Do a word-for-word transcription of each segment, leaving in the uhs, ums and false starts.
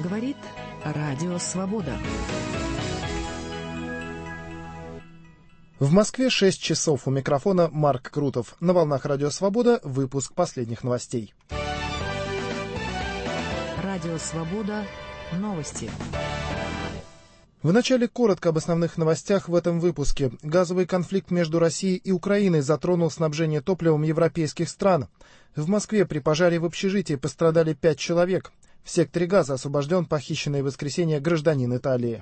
Говорит Радио Свобода. В Москве шесть часов. У микрофона Марк Крутов. На волнах Радио Свобода выпуск последних новостей. Радио Свобода. Новости. Вначале коротко об основных новостях в этом выпуске. Газовый конфликт между Россией и Украиной затронул снабжение топливом европейских стран. В Москве при пожаре в общежитии пострадали пять человек. В секторе газа освобожден похищенный в воскресенье гражданин Италии.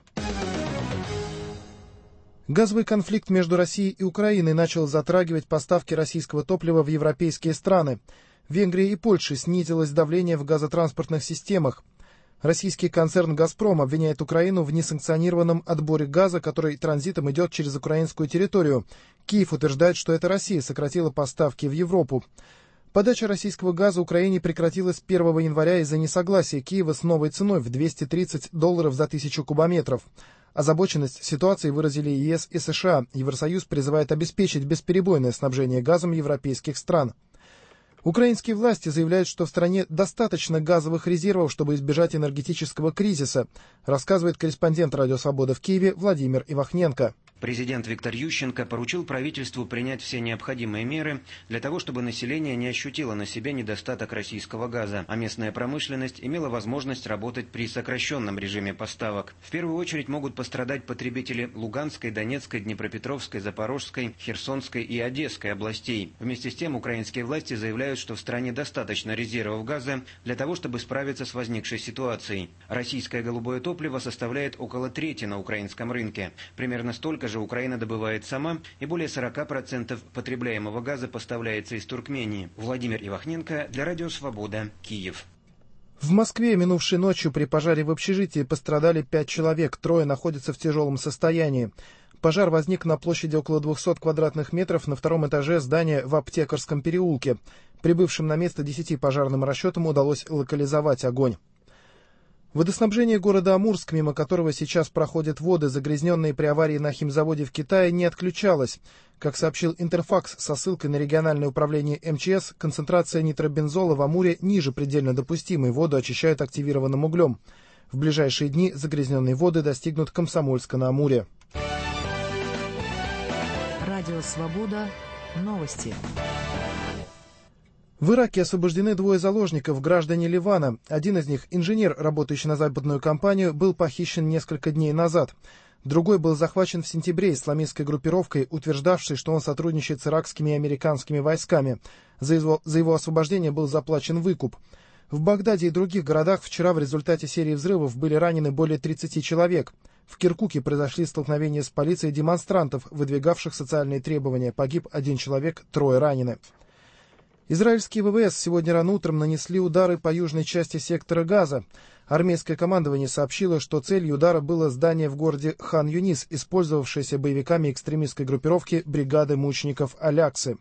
Газовый конфликт между Россией и Украиной начал затрагивать поставки российского топлива в европейские страны. В Венгрии и Польше снизилось давление в газотранспортных системах. Российский концерн «Газпром» обвиняет Украину в несанкционированном отборе газа, который транзитом идет через украинскую территорию. Киев утверждает, что это Россия сократила поставки в Европу. Подача российского газа Украине прекратилась первого января из-за несогласия Киева с новой ценой в двести тридцать долларов за тысячу кубометров. Озабоченность ситуацией выразили ЕС и США. Евросоюз призывает обеспечить бесперебойное снабжение газом европейских стран. Украинские власти заявляют, что в стране достаточно газовых резервов, чтобы избежать энергетического кризиса, рассказывает корреспондент Радио Свобода в Киеве Владимир Ивахненко. Президент Виктор Ющенко поручил правительству принять все необходимые меры для того, чтобы население не ощутило на себе недостаток российского газа, а местная промышленность имела возможность работать при сокращенном режиме поставок. В первую очередь могут пострадать потребители Луганской, Донецкой, Днепропетровской, Запорожской, Херсонской и Одесской областей. Вместе с тем украинские власти заявляют, что в стране достаточно резервов газа для того, чтобы справиться с возникшей ситуацией. Российское голубое топливо составляет около трети на украинском рынке. Примерно столько же Украина добывает сама, и более сорока процентов потребляемого газа поставляется из Туркмении. Владимир Ивахненко для Радио Свобода, Киев. В Москве минувшей ночью при пожаре в общежитии пострадали пять человек, трое находятся в тяжелом состоянии. Пожар возник на площади около двухсот квадратных метров на втором этаже здания в Аптекарском переулке. Прибывшим на место десяти пожарным расчетам удалось локализовать огонь. Водоснабжение города Амурск, мимо которого сейчас проходят воды, загрязненные при аварии на химзаводе в Китае, не отключалось. Как сообщил Интерфакс со ссылкой на региональное управление эм че эс, концентрация нитробензола в Амуре ниже предельно допустимой, воду очищают активированным углем. В ближайшие дни загрязненные воды достигнут Комсомольска-на-Амуре. Радио Свобода. Новости. В Ираке освобождены двое заложников, граждане Ливана. Один из них, инженер, работающий на западную компанию, был похищен несколько дней назад. Другой был захвачен в сентябре исламистской группировкой, утверждавшей, что он сотрудничает с иракскими и американскими войсками. За его, за его освобождение был заплачен выкуп. В Багдаде и других городах вчера в результате серии взрывов были ранены более тридцати человек. В Киркуке произошли столкновения с полицией демонстрантов, выдвигавших социальные требования. Погиб один человек, трое ранены. Израильские вэ вэ эс сегодня рано утром нанесли удары по южной части сектора Газа. Армейское командование сообщило, что целью удара было здание в городе Хан-Юнис, использовавшееся боевиками экстремистской группировки бригады мучеников Аляксы.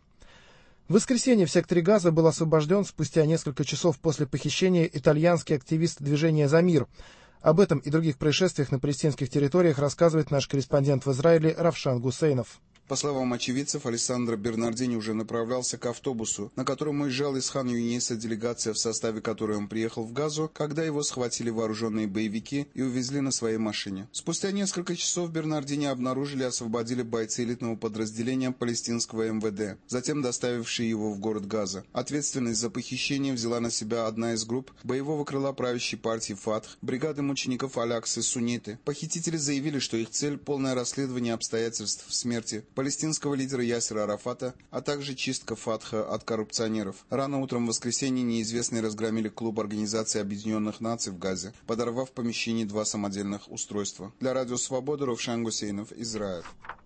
В воскресенье в секторе Газа был освобожден спустя несколько часов после похищения итальянский активист движения «За мир». Об этом и других происшествиях на палестинских территориях рассказывает наш корреспондент в Израиле Равшан Гусейнов. По словам очевидцев, Алессандро Бернардини уже направлялся к автобусу, на котором уезжал из Хан-Юниса делегация, в составе которой он приехал в Газу, когда его схватили вооруженные боевики и увезли на своей машине. Спустя несколько часов Бернардини обнаружили и освободили бойцы элитного подразделения палестинского эм вэ дэ, затем доставившие его в город Газа. Ответственность за похищение взяла на себя одна из групп боевого крыла правящей партии Фатх, бригады мучеников Аляксы сунниты. Похитители заявили, что их цель – полное расследование обстоятельств смерти палестинского лидера Ясера Арафата, а также чистка Фатха от коррупционеров. Рано утром в воскресенье неизвестные разгромили клуб Организации Объединенных Наций в Газе, подорвав в помещении два самодельных устройства. Для Радио Свобода Равшан Гусейнов, Израиль.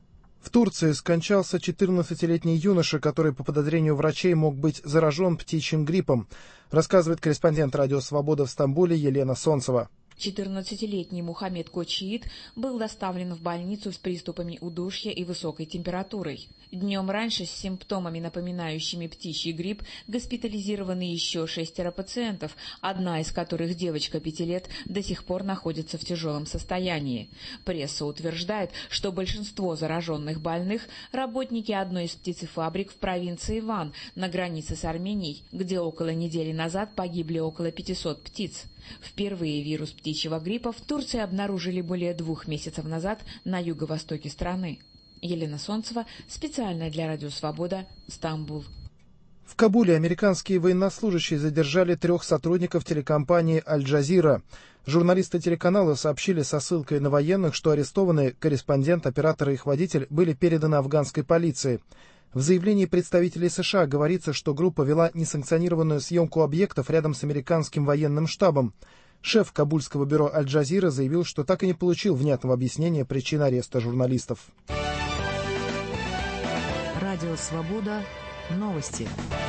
В Турции скончался четырнадцатилетний юноша, который по подозрению врачей мог быть заражен птичьим гриппом, рассказывает корреспондент Радио Свобода в Стамбуле Елена Солнцева. четырнадцатилетний Мухаммед Кочиит был доставлен в больницу с приступами удушья и высокой температурой. Днем раньше с симптомами, напоминающими птичий грипп, госпитализированы еще шестеро пациентов, одна из которых, девочка пяти лет, до сих пор находится в тяжелом состоянии. Пресса утверждает, что большинство зараженных больных – работники одной из птицефабрик в провинции Ван, на границе с Арменией, где около недели назад погибли около пятисот птиц. Впервые вирус птичьего гриппа в Турции обнаружили более двух месяцев назад на юго-востоке страны. Елена Солнцева, специально для Радио Свобода, Стамбул. В Кабуле американские военнослужащие задержали трех сотрудников телекомпании «Аль-Джазира». Журналисты телеканала сообщили со ссылкой на военных, что арестованные корреспондент, оператор и их водитель были переданы афганской полиции. В заявлении представителей США говорится, что группа вела несанкционированную съемку объектов рядом с американским военным штабом. Шеф кабульского бюро «Аль-Джазира» заявил, что так и не получил внятного объяснения причин ареста журналистов. Радио «Свобода». Новости.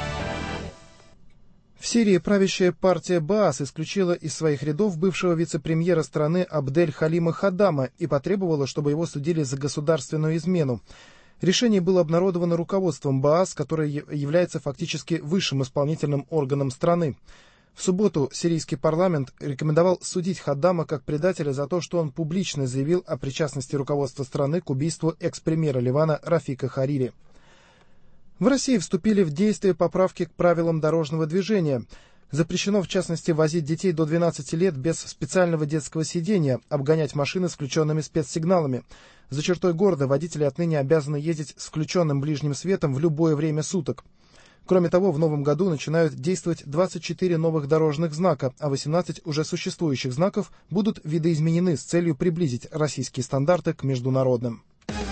В Сирии правящая партия Баас исключила из своих рядов бывшего вице-премьера страны Абдель Халима Хаддама и потребовала, чтобы его судили за государственную измену. Решение было обнародовано руководством Баас, которое является фактически высшим исполнительным органом страны. В субботу сирийский парламент рекомендовал судить Хаддама как предателя за то, что он публично заявил о причастности руководства страны к убийству экс-премьера Ливана Рафика Харири. В России вступили в действие поправки к правилам дорожного движения. Запрещено, в частности, возить детей до двенадцати лет без специального детского сидения, обгонять машины с включенными спецсигналами. За чертой города водители отныне обязаны ездить с включенным ближним светом в любое время суток. Кроме того, в новом году начинают действовать двадцать четыре новых дорожных знака, а восемнадцать уже существующих знаков будут видоизменены с целью приблизить российские стандарты к международным.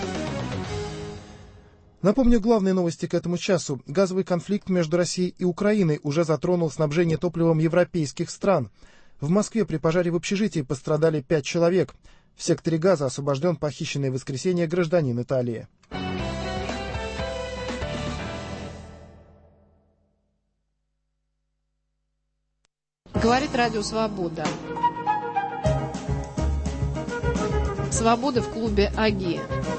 Напомню главные новости к этому часу. Газовый конфликт между Россией и Украиной уже затронул снабжение топливом европейских стран. В Москве при пожаре в общежитии пострадали пять человек. В секторе Газа освобожден похищенный в воскресенье гражданин Италии. Говорит Радио Свобода. Свобода в клубе АГИ.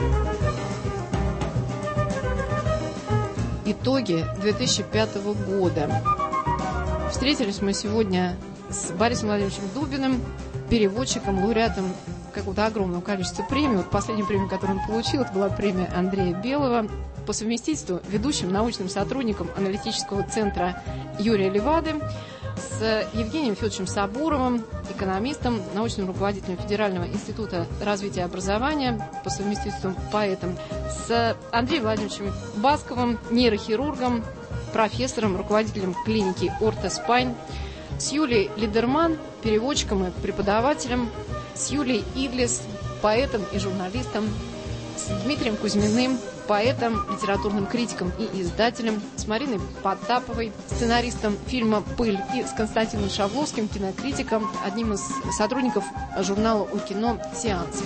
Итоги две тысячи пятого года. Встретились мы сегодня с Борисом Владимировичем Дубиным, переводчиком, лауреатом какого-то огромного количества премий. Вот последняя премия, которую он получил, это была премия Андрея Белого. По совместительству ведущим научным сотрудником аналитического центра Юрия Левады, с Евгением Федоровичем Сабуровым, экономистом, научным руководителем Федерального института развития образования, по совместительству поэтом, с Андреем Владимировичем Басковым, нейрохирургом, профессором, руководителем клиники «Ортоспайн», с Юлией Лидерман, переводчиком и преподавателем, с Юлией Идлис, поэтом и журналистом, с Дмитрием Кузьминым, поэтом, литературным критиком и издателем, с Мариной Потаповой, сценаристом фильма «Пыль», и с Константином Шавловским, кинокритиком, одним из сотрудников журнала «О кино» «Сеанс».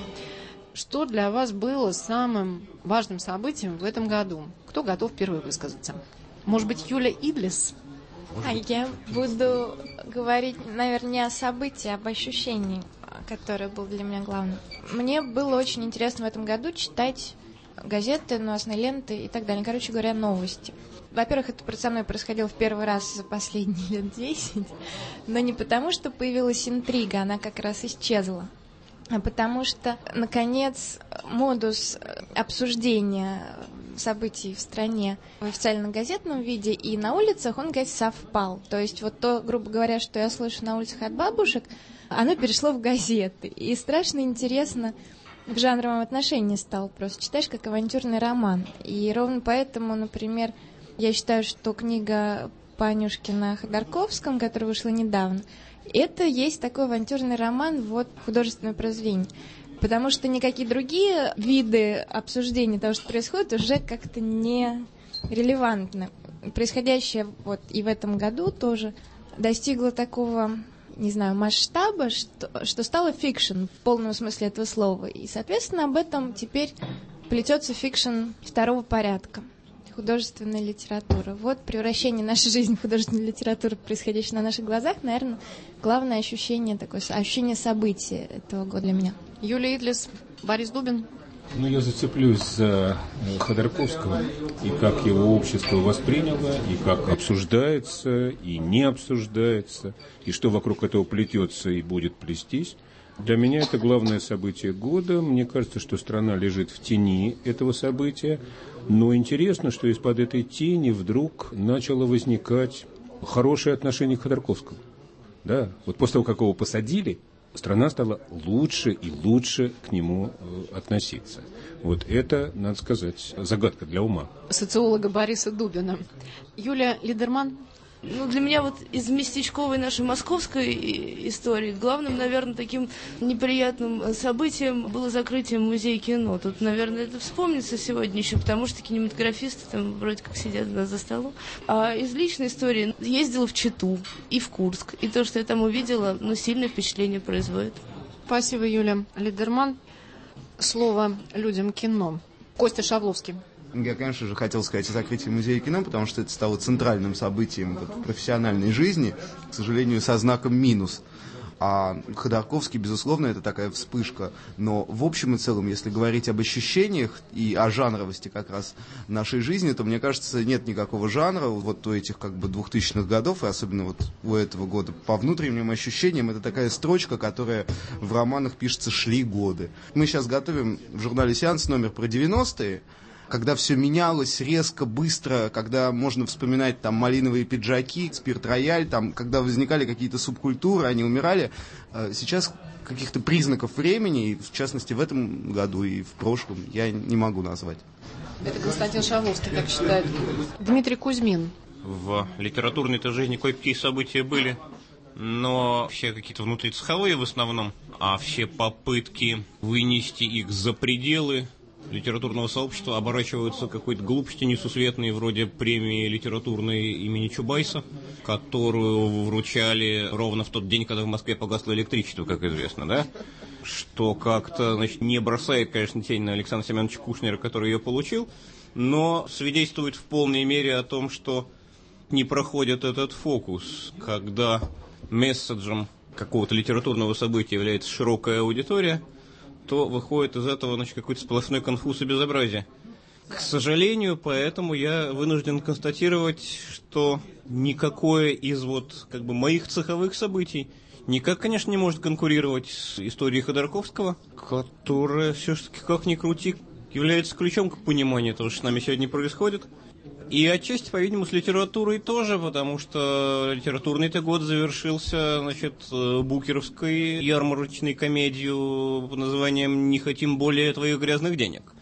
Что для вас было самым важным событием в этом году? Кто готов первый высказаться? Может быть, Юля Идлис? А я буду говорить, наверное, не о событии, а об ощущении, которое было для меня главным. Мне было очень интересно в этом году читать газеты, новостные ленты и так далее. Короче говоря, новости. Во-первых, это со мной происходило в первый раз за последние лет десять, но не потому, что появилась интрига, она как раз исчезла, а потому что, наконец, модус обсуждения событий в стране в официальном газетном виде и на улицах, он, говорит, совпал. То есть вот то, грубо говоря, что я слышу на улицах от бабушек, оно перешло в газеты. И страшно интересно в жанровом отношении стало. Просто читаешь как авантюрный роман. И ровно поэтому, например, я считаю, что книга Панюшкина о Ходорковском, которая вышла недавно, это есть такой авантюрный роман, вот художественное произведение. Потому что никакие другие виды обсуждения того, что происходит, уже как-то не релевантны. Происходящее вот и в этом году тоже достигло такого, не знаю, масштаба, что, что стало фикшн в полном смысле этого слова. И, соответственно, об этом теперь плетется фикшн второго порядка. Художественная литература. Вот превращение нашей жизни в художественную литературу, происходящее на наших глазах, наверное, главное ощущение, такое ощущение события этого года для меня. Юлия Идлис, Борис Дубин. Ну, я зацеплюсь за Ходорковского, и как его общество восприняло, и как обсуждается, и не обсуждается, и что вокруг этого плетется и будет плестись. Для меня это главное событие года. Мне кажется, что страна лежит в тени этого события. Но интересно, что из-под этой тени вдруг начало возникать хорошее отношение к Ходорковскому. Да? Вот после того, как его посадили, страна стала лучше и лучше к нему э, относиться. Вот это, надо сказать, загадка для ума. Социолога Бориса Дубина. Юлия Лидерман. Ну, для меня вот из местечковой нашей московской истории главным, наверное, таким неприятным событием было закрытие музея кино. Тут, наверное, это вспомнится сегодня еще, потому что кинематографисты там вроде как сидят у нас за столом. А из личной истории ездила в Читу и в Курск. И то, что я там увидела, ну, сильное впечатление производит. Спасибо, Юля Лидерман. Слово людям кино. Костя Шавловский. Я, конечно же, хотел сказать о закрытии музея кино, потому что это стало центральным событием вот, профессиональной жизни, к сожалению, со знаком минус. А Ходорковский, безусловно, это такая вспышка. Но в общем и целом, если говорить об ощущениях и о жанровости как раз нашей жизни, то, мне кажется, нет никакого жанра вот у этих как бы двухтысячных годов, и особенно вот у этого года. По внутренним ощущениям, это такая строчка, которая в романах пишется «шли годы». Мы сейчас готовим в журнале «Сеанс» номер про девяностые, когда все менялось резко, быстро, когда можно вспоминать там малиновые пиджаки, спирт-рояль, там, когда возникали какие-то субкультуры, они умирали. Сейчас каких-то признаков времени, в частности в этом году и в прошлом, я не могу назвать. Это Константин Шавловский так считает. Дмитрий Кузьмин. В литературной-то жизни кое-какие события были, но все какие-то внутрицеховые в основном, а все попытки вынести их за пределы литературного сообщества оборачиваются какой-то глупости несусветной, вроде премии литературной имени Чубайса, которую вручали ровно в тот день, когда в Москве погасло электричество, как известно, да? Что как-то, значит, не бросает, конечно, тень на Александра Семеновича Кушнера, который ее получил, но свидетельствует в полной мере о том, что не проходит этот фокус, когда месседжем какого-то литературного события является широкая аудитория, то выходит из этого, значит, какой-то сплошной конфуз и безобразие. К сожалению, поэтому я вынужден констатировать, что никакое из вот как бы моих цеховых событий никак, конечно, не может конкурировать с историей Ходорковского, которая все-таки, как ни крути, является ключом к пониманию того, что с нами сегодня происходит. И отчасти, по-видимому, с литературой тоже, потому что литературный-то год завершился, значит, букеровской ярмарочной комедию под названием «Не хотим более твоих грязных денег».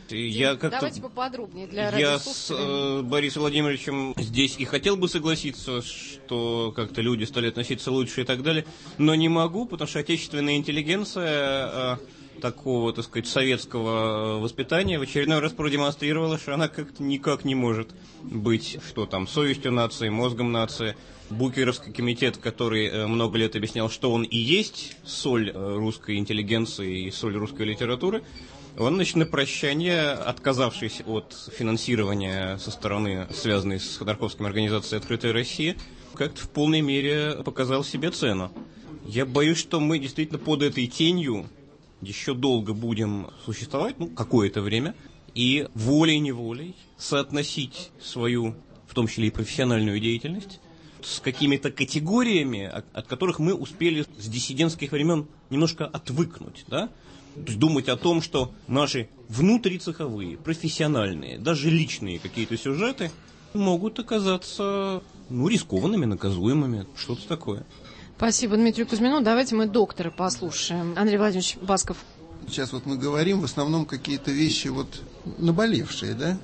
Я как-то, давайте поподробнее для я с э, Борисом Владимировичем здесь и хотел бы согласиться, что как-то люди стали относиться лучше и так далее, но не могу, потому что отечественная интеллигенция... Э, такого, так сказать, советского воспитания в очередной раз продемонстрировала, что она как-то никак не может быть, что там, совестью нации, мозгом нации. Букеровский комитет, который много лет объяснял, что он и есть соль русской интеллигенции и соль русской литературы, он, значит, на прощание, отказавшись от финансирования со стороны, связанной с Ходорковским организацией «Открытая Россия», как-то в полной мере показал себе цену. Я боюсь, что мы действительно под этой тенью еще долго будем существовать, ну, какое-то время, и волей-неволей соотносить свою, в том числе и профессиональную деятельность, с какими-то категориями, от которых мы успели с диссидентских времен немножко отвыкнуть, да? То есть думать о том, что наши внутрицеховые, профессиональные, даже личные какие-то сюжеты могут оказаться, ну, рискованными, наказуемыми, что-то такое. Спасибо Дмитрию Кузьмину. Давайте мы доктора послушаем. Андрей Владимирович Басков. Сейчас вот мы говорим в основном какие-то вещи вот наболевшие, да?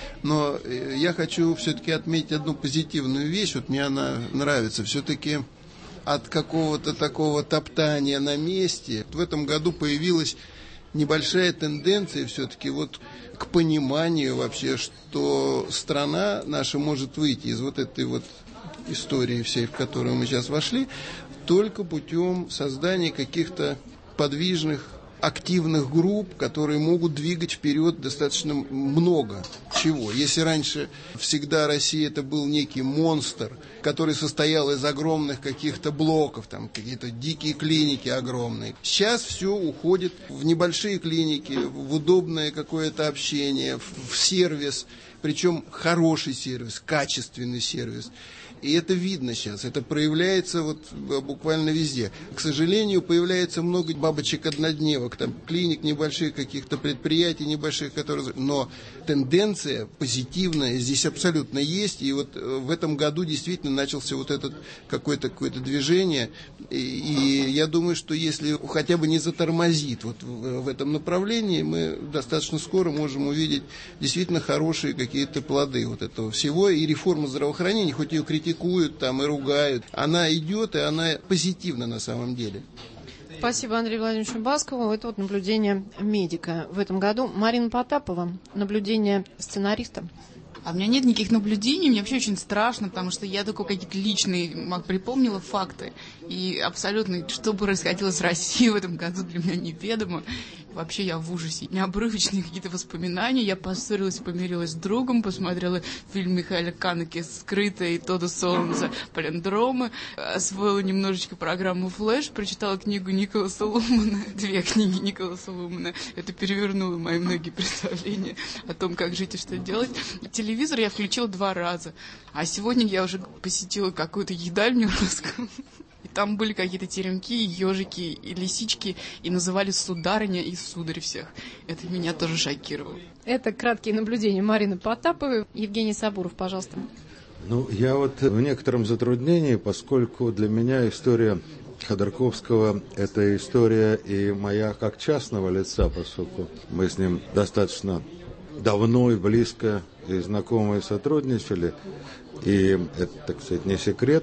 Но я хочу все-таки отметить одну позитивную вещь. Вот мне она нравится. Все-таки от какого-то такого топтания на месте в этом году появилась небольшая тенденция все-таки вот к пониманию вообще, что страна наша может выйти из вот этой вот истории всей, в которую мы сейчас вошли, только путем создания каких-то подвижных, активных групп, которые могут двигать вперед достаточно много чего. Если раньше всегда Россия это был некий монстр, который состоял из огромных каких-то блоков, там какие-то дикие клиники огромные, сейчас все уходит в небольшие клиники, в удобное какое-то общение, в сервис, причем хороший сервис, качественный сервис. И это видно сейчас, это проявляется вот буквально везде. К сожалению, появляется много бабочек-однодневок, там клиник небольших, каких-то предприятий небольших, которые... Но тенденция позитивная здесь абсолютно есть, и вот в этом году действительно начался вот этот какое-то, какое-то движение, и, и я думаю, что если хотя бы не затормозит вот в, в этом направлении, мы достаточно скоро можем увидеть действительно хорошие какие-то плоды вот этого всего, и реформа здравоохранения, хоть ее критикуют там и ругают, она идет, и она позитивна на самом деле. Спасибо Андрею Владимировичу Баскову. Это вот наблюдение медика в этом году. Марина Потапова, наблюдение сценариста. А у меня нет никаких наблюдений, мне вообще очень страшно, потому что я только какие-то личные припомнила факты. И абсолютно, что бы происходило с Россией в этом году, для меня неведомо. Вообще я в ужасе. Необрывочные какие-то воспоминания. Я поссорилась, помирилась с другом, посмотрела фильм Михаила Канеки «Скрытое» и Тодда Солнца «Палиндромы», освоила немножечко программу «Флэш», прочитала книгу Николаса Лумана, две книги Николаса Лумана. Это перевернуло мои многие представления о том, как жить и что делать. Телевизор я включила два раза. А сегодня я уже посетила какую-то едальню русскую. И там были какие-то теремки, ежики и лисички, и называли сударыня и сударь всех. Это меня тоже шокировало. Это краткие наблюдения Марины Потаповой. Евгений Сабуров, пожалуйста. Ну, я вот в некотором затруднении, поскольку для меня история Ходорковского – это история и моя как частного лица, поскольку мы с ним достаточно давно и близко и знакомы и сотрудничали. И это, так сказать, не секрет,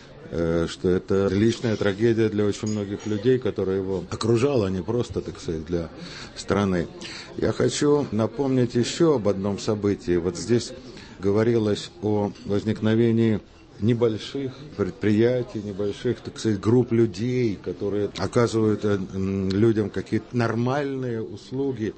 что это личная трагедия для очень многих людей, которые его окружала, а не просто, так сказать, для страны. Я хочу напомнить еще об одном событии. Вот здесь говорилось о возникновении небольших предприятий, небольших, так сказать, групп людей, которые оказывают людям какие-то нормальные услуги.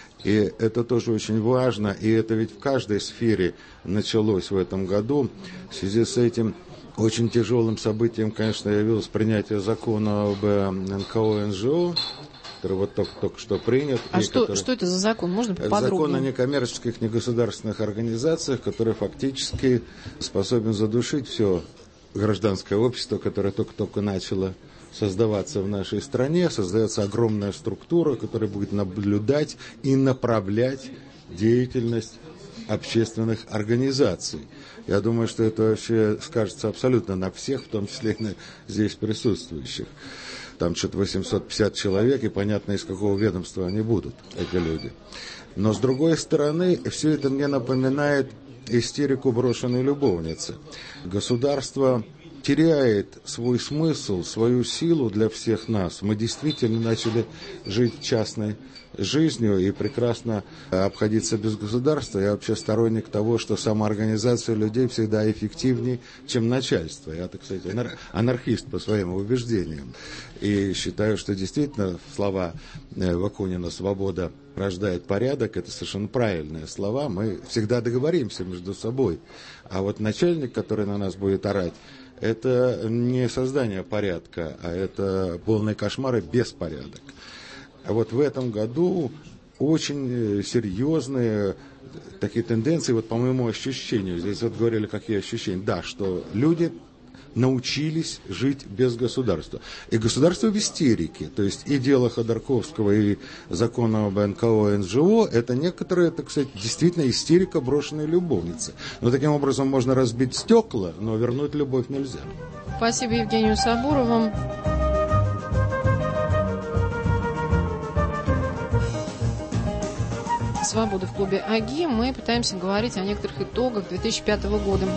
И это тоже очень важно, и это ведь в каждой сфере началось в этом году. В связи с этим очень тяжелым событием, конечно, явилось принятие закона об эн ка о эн жэ о, который вот только, только что принят. А что, который... что это за закон? Можно поподробнее? Закон о некоммерческих, негосударственных организациях, который фактически способен задушить все гражданское общество, которое только-только начало создаваться в нашей стране. Создается огромная структура, которая будет наблюдать и направлять деятельность общественных организаций. Я думаю, что это вообще скажется абсолютно на всех, в том числе и на здесь присутствующих. Там что-то восемьсот пятьдесят человек, и понятно, из какого ведомства они будут, эти люди. Но, с другой стороны, все это мне напоминает истерику брошенной любовницы. Государство теряет свой смысл, свою силу для всех нас. Мы действительно начали жить частной жизнью и прекрасно обходиться без государства. Я вообще сторонник того, что самоорганизация людей всегда эффективнее, чем начальство. Я, так сказать, анархист по своим убеждениям. И считаю, что действительно слова Бакунина «свобода рождает порядок» — это совершенно правильные слова. Мы всегда договоримся между собой. А вот начальник, который на нас будет орать, это не создание порядка, а это полный кошмар и беспорядок. А вот в этом году очень серьезные такие тенденции, вот по моему ощущению, здесь вот говорили, какие ощущения, да, что люди научились жить без государства. И государство в истерике. То есть и дело Ходорковского, и закон об эн ка о эн жэ о – это некоторая, так сказать, действительно истерика брошенной любовницы. Но таким образом можно разбить стекла, но вернуть любовь нельзя. Спасибо Евгению Сабурову. «Свобода» в клубе АГИ. Мы пытаемся говорить о некоторых итогах две тысячи пятого года.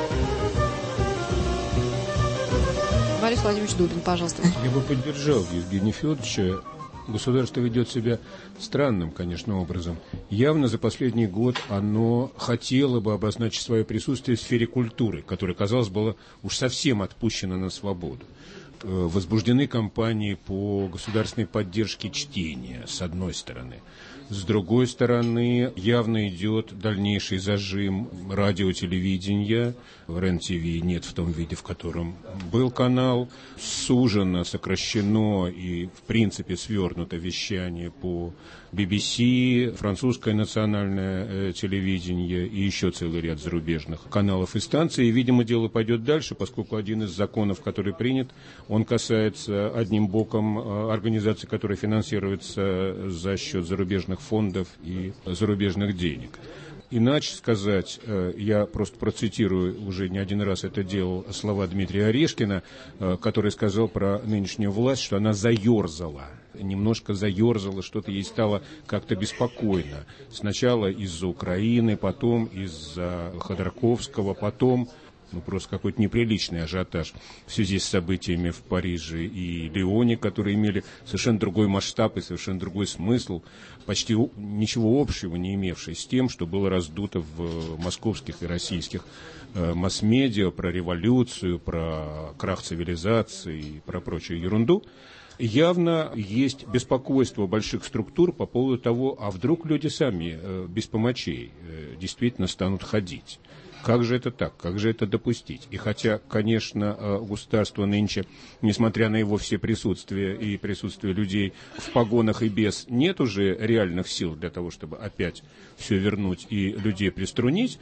Борис Владимирович Дубин, пожалуйста. Я бы поддержал Евгения Федоровича. Государство ведет себя странным, конечно, образом. Явно за последний год оно хотело бы обозначить свое присутствие в сфере культуры, которая, казалось, была уж совсем отпущена на свободу. Возбуждены кампании по государственной поддержке чтения, с одной стороны. С другой стороны, явно идет дальнейший зажим радио-телевидения. В РЕН-ТВ нет в том виде, в котором был канал. Сужено, сокращено и, в принципе, свернуто вещание по би би си, французское национальное телевидение и еще целый ряд зарубежных каналов и станций. И, видимо, дело пойдет дальше, поскольку один из законов, который принят, он касается одним боком организаций, которые финансируются за счет зарубежных фондов и зарубежных денег. Иначе сказать, я просто процитирую, уже не один раз это делал, слова Дмитрия Орешкина, который сказал про нынешнюю власть, что она заерзала. Немножко заерзала, что-то ей стало как-то беспокойно. Сначала из-за Украины, потом из-за Ходорковского, потом... Ну, просто какой-то неприличный ажиотаж в связи с событиями в Париже и Лионе, которые имели совершенно другой масштаб и совершенно другой смысл, почти ничего общего не имевший с тем, что было раздуто в московских и российских э, масс-медиа про революцию, про крах цивилизации и про прочую ерунду. Явно есть беспокойство больших структур по поводу того, а вдруг люди сами э, без помощей э, действительно станут ходить. Как же это так? Как же это допустить? И хотя, конечно, государство нынче, несмотря на его все присутствие и присутствие людей в погонах и без, нет уже реальных сил для того, чтобы опять все вернуть и людей приструнить,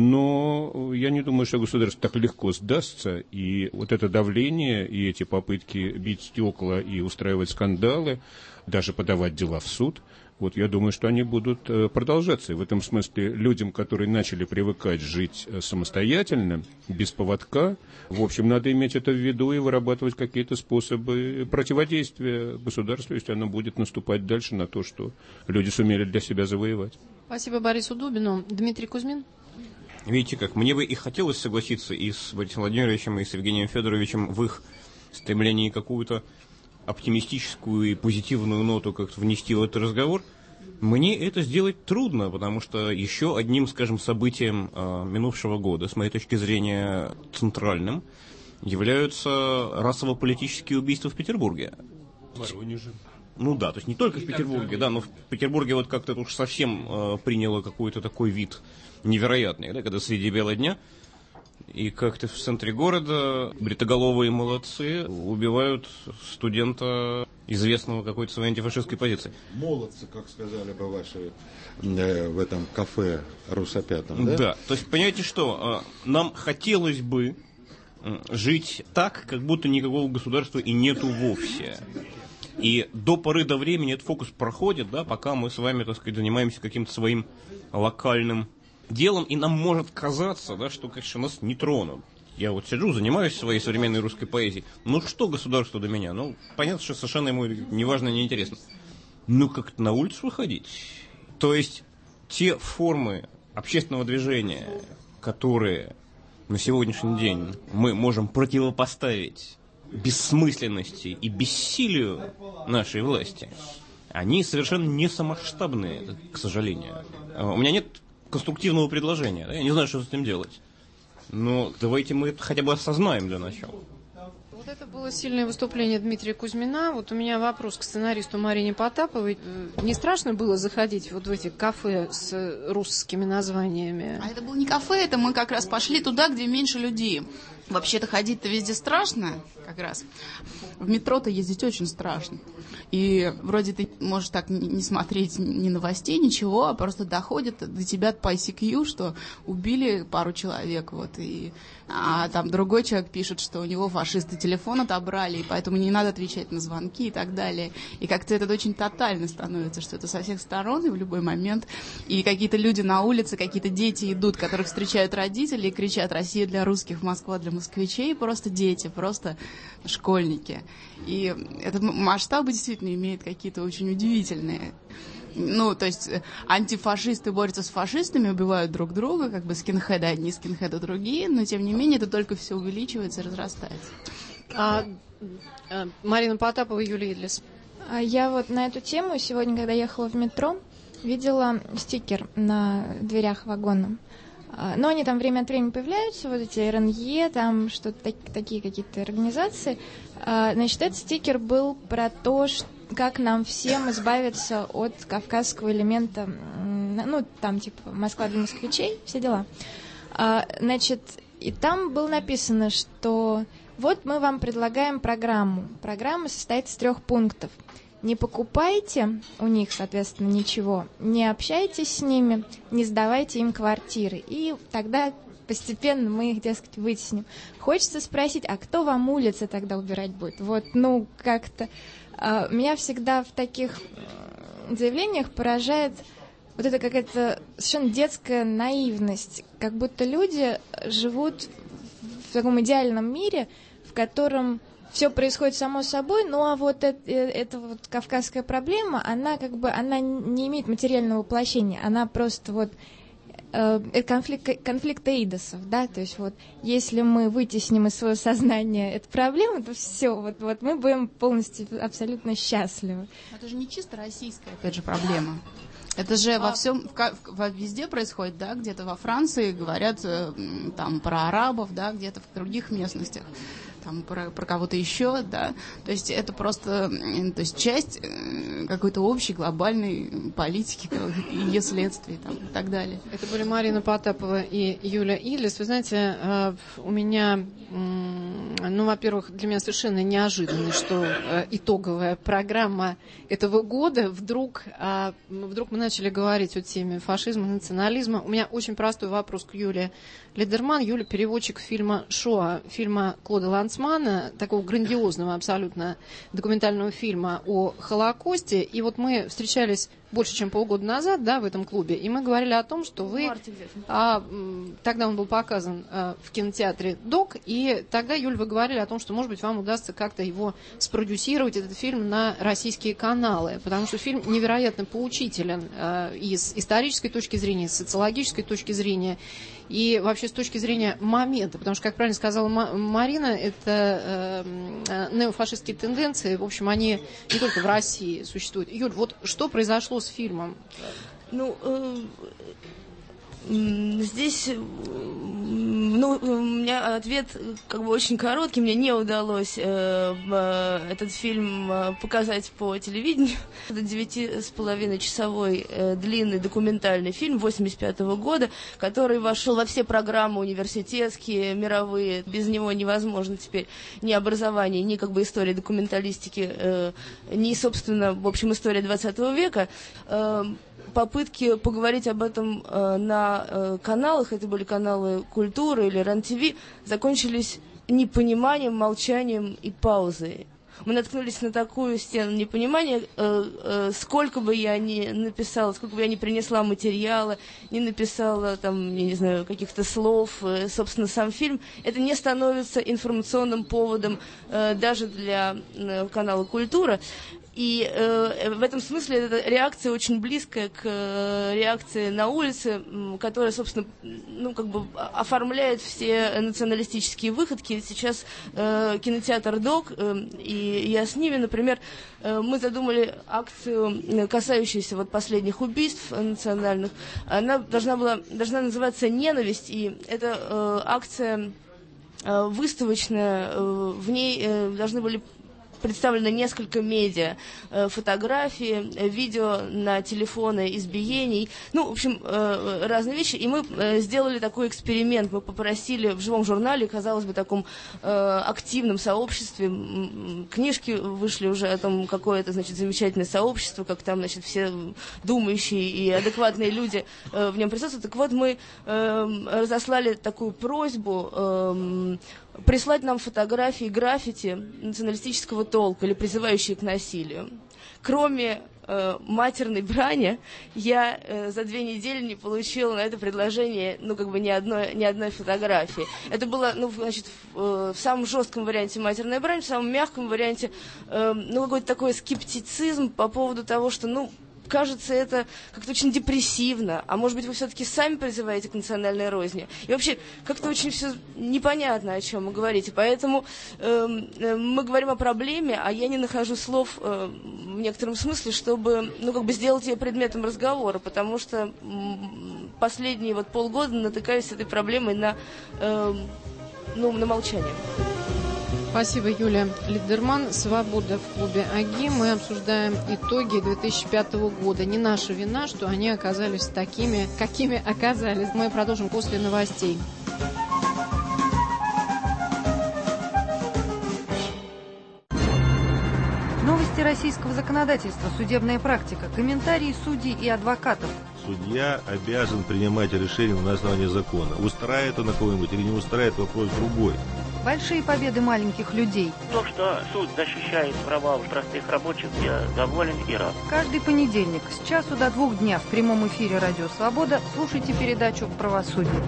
но я не думаю, что государство так легко сдастся, и вот это давление, и эти попытки бить стекла и устраивать скандалы, даже подавать дела в суд, вот я думаю, что они будут продолжаться. И в этом смысле людям, которые начали привыкать жить самостоятельно, без поводка, в общем, надо иметь это в виду и вырабатывать какие-то способы противодействия государству, если оно будет наступать дальше на то, что люди сумели для себя завоевать. Спасибо Борису Дубину. Дмитрий Кузьмин. Видите как, мне бы и хотелось согласиться и с Борисом Владимировичем, и с Евгением Федоровичем в их стремлении какую-то оптимистическую и позитивную ноту как-то внести в этот разговор. Мне это сделать трудно, потому что еще одним, скажем, событием э, минувшего года, с моей точки зрения, центральным, являются расово-политические убийства в Петербурге. В Воронеже. Ну да, то есть не только в Петербурге, да, но в Петербурге вот как-то уж совсем э, приняло какой-то такой вид невероятный, да, когда среди бела дня и как-то в центре города бритоголовые молодцы убивают студента, известного какой-то своей антифашистской позиции. Молодцы, как сказали бы ваши э, в этом кафе русопятом, да? Да, то есть, понимаете что, э, нам хотелось бы э, жить так, как будто никакого государства и нету вовсе. И до поры до времени этот фокус проходит, да, пока мы с вами, так сказать, занимаемся каким-то своим локальным делом, и нам может казаться, да, что, конечно, нас не тронут. Я вот сижу, занимаюсь своей современной русской поэзией. Ну что государство до меня? Ну, понятно, что совершенно ему неважно, неинтересно. Ну, как-то на улицу выходить. То есть, те формы общественного движения, которые на сегодняшний день мы можем противопоставить бессмысленности и бессилию нашей власти, они совершенно не самомасштабные, к сожалению. У меня нет конструктивного предложения. Да? Я не знаю, что с этим делать. Но давайте мы это хотя бы осознаем для начала. Вот это было сильное выступление Дмитрия Кузьмина. Вот у меня вопрос к сценаристу Марине Потаповой. Не страшно было заходить вот в эти кафе с русскими названиями? А это было не кафе, это мы как раз пошли туда, где меньше людей. Вообще-то ходить-то везде страшно, как раз. В метро-то ездить очень страшно. И вроде ты можешь так не смотреть ни новостей, ничего, а просто доходит до тебя по ай си кью, что убили пару человек, вот, и, а там другой человек пишет, что у него фашисты телефон отобрали, и поэтому не надо отвечать на звонки и так далее. И как-то это очень тотально становится, что это со всех сторон и в любой момент. И какие-то люди на улице, какие-то дети идут, которых встречают родители и кричат «Россия для русских, Москва для москвичей», просто дети, просто школьники. И этот масштаб действительно имеет какие-то очень удивительные. Ну, то есть антифашисты борются с фашистами, убивают друг друга, как бы скинхеды одни, скинхеды другие, но тем не менее это только все увеличивается и разрастается. А, а, Марина Потапова, Юлия Идлис. Я вот на эту тему сегодня, когда ехала в метро, видела стикер на дверях вагона. Но они там время от времени появляются, вот эти эр эн е, там что-то так, такие какие-то организации. Значит, этот стикер был про то, что как нам всем избавиться от кавказского элемента, ну, там, типа, Москва для москвичей, все дела. А, значит, и там было написано, что вот мы вам предлагаем программу. Программа состоит из трех пунктов. Не покупайте у них, соответственно, ничего, не общайтесь с ними, не сдавайте им квартиры. И тогда постепенно мы их, дескать, вытесним. Хочется спросить, а кто вам улицы тогда убирать будет? Вот, ну, как-то... А, меня всегда в таких заявлениях поражает вот это какая-то совершенно детская наивность. Как будто люди живут в таком идеальном мире, в котором... все происходит само собой, ну а вот это, это вот кавказская проблема, она как бы она не имеет материального воплощения, она просто вот э, конфликт, конфликт эйдосов, да, то есть вот если мы вытесним из своего сознания эту проблему, то все, вот, вот мы будем полностью абсолютно счастливы. Это же не чисто российская, опять же, проблема. Это же а... во всем, в, в, везде происходит, да, где-то во Франции говорят э, там про арабов, да, где-то в других местностях. Там, про, про кого-то еще, да, то есть это просто, то есть часть какой-то общей глобальной политики и ее следствий там, и так далее. Это были Марина Потапова и Юля Иллис. Вы знаете, у меня, ну, во-первых, для меня совершенно неожиданно, что итоговая программа этого года вдруг, вдруг мы начали говорить о теме фашизма, национализма. У меня очень простой вопрос к Юлии Лидерман. Юля — переводчик фильма «Шоа», фильма Клода Ланцмана, такого грандиозного абсолютно документального фильма о Холокосте. И вот мы встречались больше, чем полгода назад, да, в этом клубе, и мы говорили о том, что вы... А, тогда он был показан а, в кинотеатре «Док», и тогда, Юль, вы говорили о том, что, может быть, вам удастся как-то его спродюсировать, этот фильм, на российские каналы, потому что фильм невероятно поучителен а, и с исторической точки зрения, и с социологической точки зрения, и вообще с точки зрения момента, потому что, как правильно сказала Марина, это э, неофашистские тенденции, в общем, они не только в России существуют. Юль, вот что произошло с фильмом? Ну, э, здесь, ну, у меня ответ как бы очень короткий. Мне не удалось э, э, этот фильм показать по телевидению. Это девяти с половиной часовой э, длинный документальный фильм восемьдесят пятого года, который вошел во все программы университетские, мировые. Без него невозможно теперь ни образование, ни как бы история документалистики, э, ни, собственно, в общем, история двадцатого века. Э, попытки поговорить об этом э, на э, каналах, это были каналы «Культуры» или РЕН-ТВ, закончились непониманием, молчанием и паузой. Мы наткнулись на такую стену непонимания, э, э, сколько бы я ни написала, сколько бы я ни принесла материала, не написала, там, я не знаю, каких-то слов, э, собственно, сам фильм, это не становится информационным поводом э, даже для э, канала «Культура». И э, в этом смысле эта реакция очень близкая к э, реакции на улице, которая, собственно, ну, как бы оформляет все националистические выходки. Сейчас э, кинотеатр «Док», э, и я с ними, например, э, мы задумали акцию, касающуюся вот последних убийств национальных. Она должна была, должна называться «Ненависть», и это э, акция э, выставочная, э, в ней э, должны были представлено несколько медиа, э, фотографии, э, видео на телефоны избиений, ну, в общем, э, разные вещи. И мы э, сделали такой эксперимент. Мы попросили в живом журнале, казалось бы, таком э, активном сообществе, книжки вышли уже о том, какое это, значит, замечательное сообщество, как там, значит, все думающие и адекватные люди э, в нем присутствуют. Так вот, мы э, разослали такую просьбу э, прислать нам фотографии граффити националистического толка или призывающие к насилию. Кроме э, матерной брани, я э, за две недели не получила на это предложение, ну, как бы ни одной, ни одной фотографии. Это было, ну, значит, в, э, в самом жестком варианте матерная брань, в самом мягком варианте, э, ну, какой-то такой скептицизм по поводу того, что, ну, кажется, это как-то очень депрессивно. А может быть, вы все-таки сами призываете к национальной розни? И вообще, как-то очень все непонятно, о чем вы говорите. Поэтому э, мы говорим о проблеме, а я не нахожу слов э, в некотором смысле, чтобы, ну, как бы сделать ее предметом разговора, потому что м, последние вот полгода натыкаюсь с этой проблемой на, э, ну, на молчание. Спасибо, Юлия Лидерман. «Свобода» в клубе АГИ. Мы обсуждаем итоги две тысячи пятого года. Не наша вина, что они оказались такими, какими оказались. Мы продолжим после новостей. Новости российского законодательства, судебная практика, комментарии судей и адвокатов. Судья обязан принимать решение на основании закона. Устраивает он кого-нибудь или не устраивает, вопрос другой. Большие победы маленьких людей. То, что суд защищает права простых рабочих, я доволен и рад. Каждый понедельник с часу до двух дня в прямом эфире «Радио Свобода» слушайте передачу «Правосудие».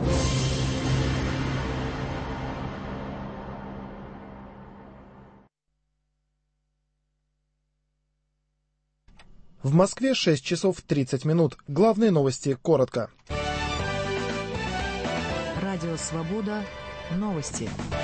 В Москве шесть часов тридцать минут. Главные новости коротко. Радио Свобода. Новости.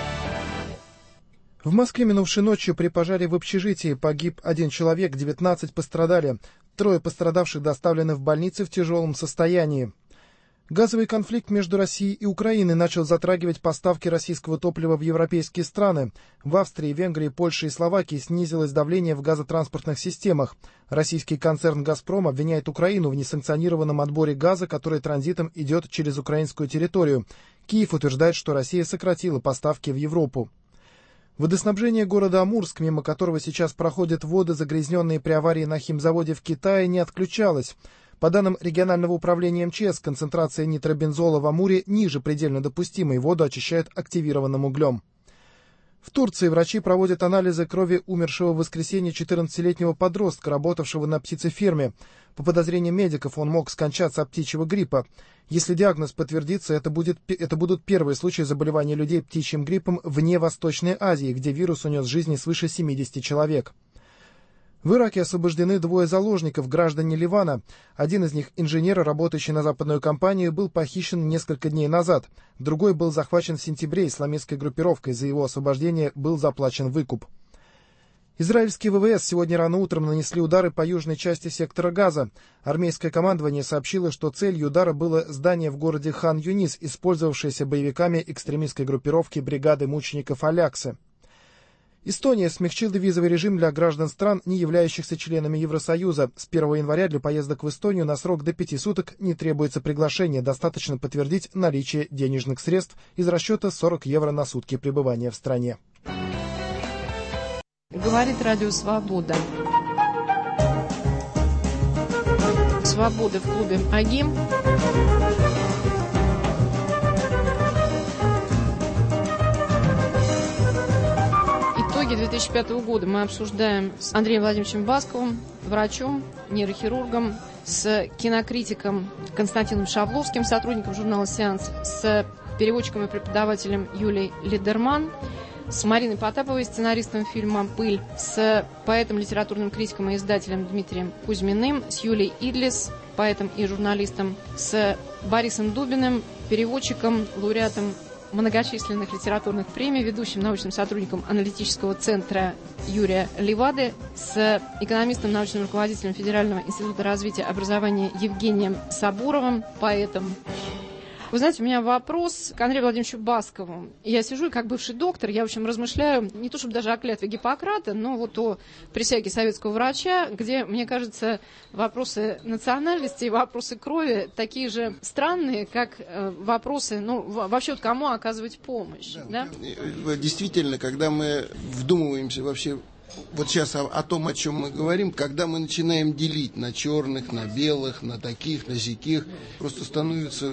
В Москве минувшей ночью при пожаре в общежитии погиб один человек, девятнадцать пострадали. Трое пострадавших доставлены в больницы в тяжелом состоянии. Газовый конфликт между Россией и Украиной начал затрагивать поставки российского топлива в европейские страны. В Австрии, Венгрии, Польше и Словакии снизилось давление в газотранспортных системах. Российский концерн «Газпром» обвиняет Украину в несанкционированном отборе газа, который транзитом идет через украинскую территорию. Киев утверждает, что Россия сократила поставки в Европу. Водоснабжение города Амурск, мимо которого сейчас проходят воды, загрязненные при аварии на химзаводе в Китае, не отключалось. По данным регионального управления МЧС, концентрация нитробензола в Амуре ниже предельно допустимой, воду очищают активированным углем. В Турции врачи проводят анализы крови умершего в воскресенье четырнадцатилетнего подростка, работавшего на птицеферме. По подозрениям медиков, он мог скончаться от птичьего гриппа. Если диагноз подтвердится, это, будет, это будут первые случаи заболевания людей птичьим гриппом вне Восточной Азии, где вирус унес жизни свыше семидесяти человек. В Ираке освобождены двое заложников, граждане Ливана. Один из них, инженер, работающий на западную компанию, был похищен несколько дней назад. Другой был захвачен в сентябре исламистской группировкой. За его освобождение был заплачен выкуп. Израильские ВВС сегодня рано утром нанесли удары по южной части сектора Газа. Армейское командование сообщило, что целью удара было здание в городе Хан-Юнис, использовавшееся боевиками экстремистской группировки бригады мучеников Аляксы. Эстония смягчила визовый режим для граждан стран, не являющихся членами Евросоюза. С первого января для поездок в Эстонию на срок до пяти суток не требуется приглашение, достаточно подтвердить наличие денежных средств из расчета сорок евро на сутки пребывания в стране. Говорит Радио Свобода. Свобода в клубе АГИ. две тысячи пятого года мы обсуждаем с Андреем Владимировичем Басковым, врачом, нейрохирургом, с кинокритиком Константином Шавловским, сотрудником журнала «Сеанс», с переводчиком и преподавателем Юлией Лидерман, с Мариной Потаповой, сценаристом фильма «Пыль», с поэтом, литературным критиком и издателем Дмитрием Кузьминым, с Юлией Идлис, поэтом и журналистом, с Борисом Дубиным, переводчиком, лауреатом многочисленных литературных премий, ведущим научным сотрудником аналитического центра Юрия Левады, с экономистом, научным руководителем Федерального института развития образования Евгением Сабуровым, поэтом. Вы знаете, у меня вопрос к Андрею Владимировичу Баскову. Я сижу и как бывший доктор, я, в общем, размышляю не то чтобы даже о клятве Гиппократа, но вот о присяге советского врача, где, мне кажется, вопросы национальности и вопросы крови такие же странные, как э, вопросы, ну, вообще, вот кому оказывать помощь. Да, да? Действительно, когда мы вдумываемся вообще вот сейчас о, о том, о чем мы говорим, когда мы начинаем делить на черных, на белых, на таких, на сяких, просто становится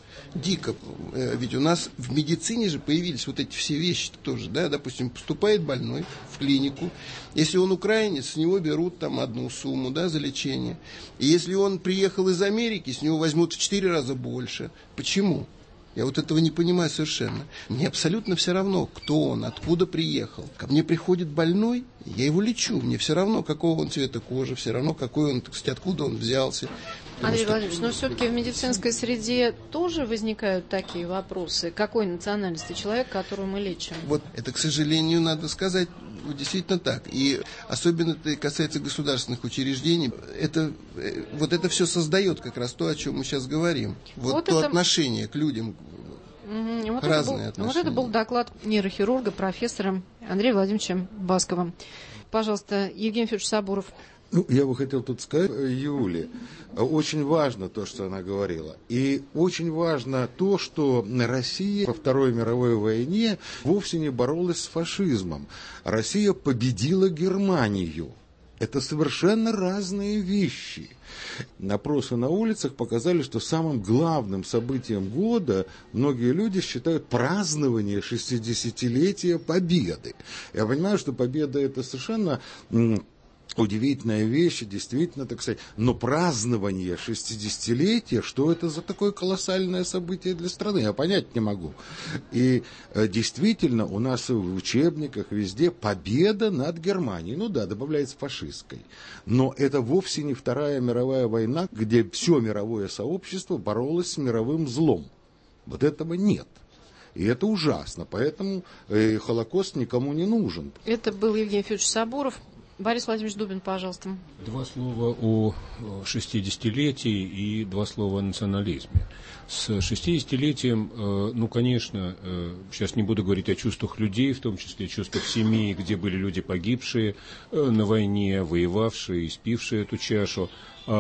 дико. Ведь у нас в медицине же появились вот эти все вещи тоже, да, допустим, поступает больной в клинику, если он украинец, с него берут там одну сумму, да, за лечение, и если он приехал из Америки, с него возьмут в четыре раза больше. Почему? Я вот этого не понимаю совершенно. Мне абсолютно все равно, кто он, откуда приехал. Ко мне приходит больной, я его лечу. Мне все равно, какого он цвета кожи, все равно, какой он, так сказать, откуда он взялся. Андрей что... Владимирович, но все-таки в медицинской среде тоже возникают такие вопросы. Какой национальности человек, которого мы лечим? Вот это, к сожалению, надо сказать, действительно так. И особенно это касается государственных учреждений. Это, вот это все создает как раз то, о чем мы сейчас говорим. Вот, вот то это... отношение к людям. Mm-hmm. Вот разные был, отношения. Вот это был доклад нейрохирурга, профессора Андрея Владимировича Баскова. Пожалуйста, Евгений Федорович Сабуров. Ну, я бы хотел тут сказать, Юле, очень важно то, что она говорила. И очень важно то, что Россия во Второй мировой войне вовсе не боролась с фашизмом. Россия победила Германию. Это совершенно разные вещи. Опросы на улицах показали, что самым главным событием года многие люди считают празднование шестидесятилетия Победы. Я понимаю, что победа это совершенно удивительная вещь, действительно, так сказать, но празднование шестидесятилетия, что это за такое колоссальное событие для страны, я понять не могу. И э, действительно, у нас в учебниках везде победа над Германией, ну да, добавляется фашистской, но это вовсе не Вторая мировая война, где все мировое сообщество боролось с мировым злом. Вот этого нет. И это ужасно, поэтому э, Холокост никому не нужен. Это был Евгений Федорович Сабуров. Борис Владимирович Дубин, пожалуйста. Два слова о шестидесятилетии и два слова о национализме. С шестидесятилетием, ну, конечно, сейчас не буду говорить о чувствах людей, в том числе чувствах семьи, где были люди погибшие на войне, воевавшие, испившие эту чашу.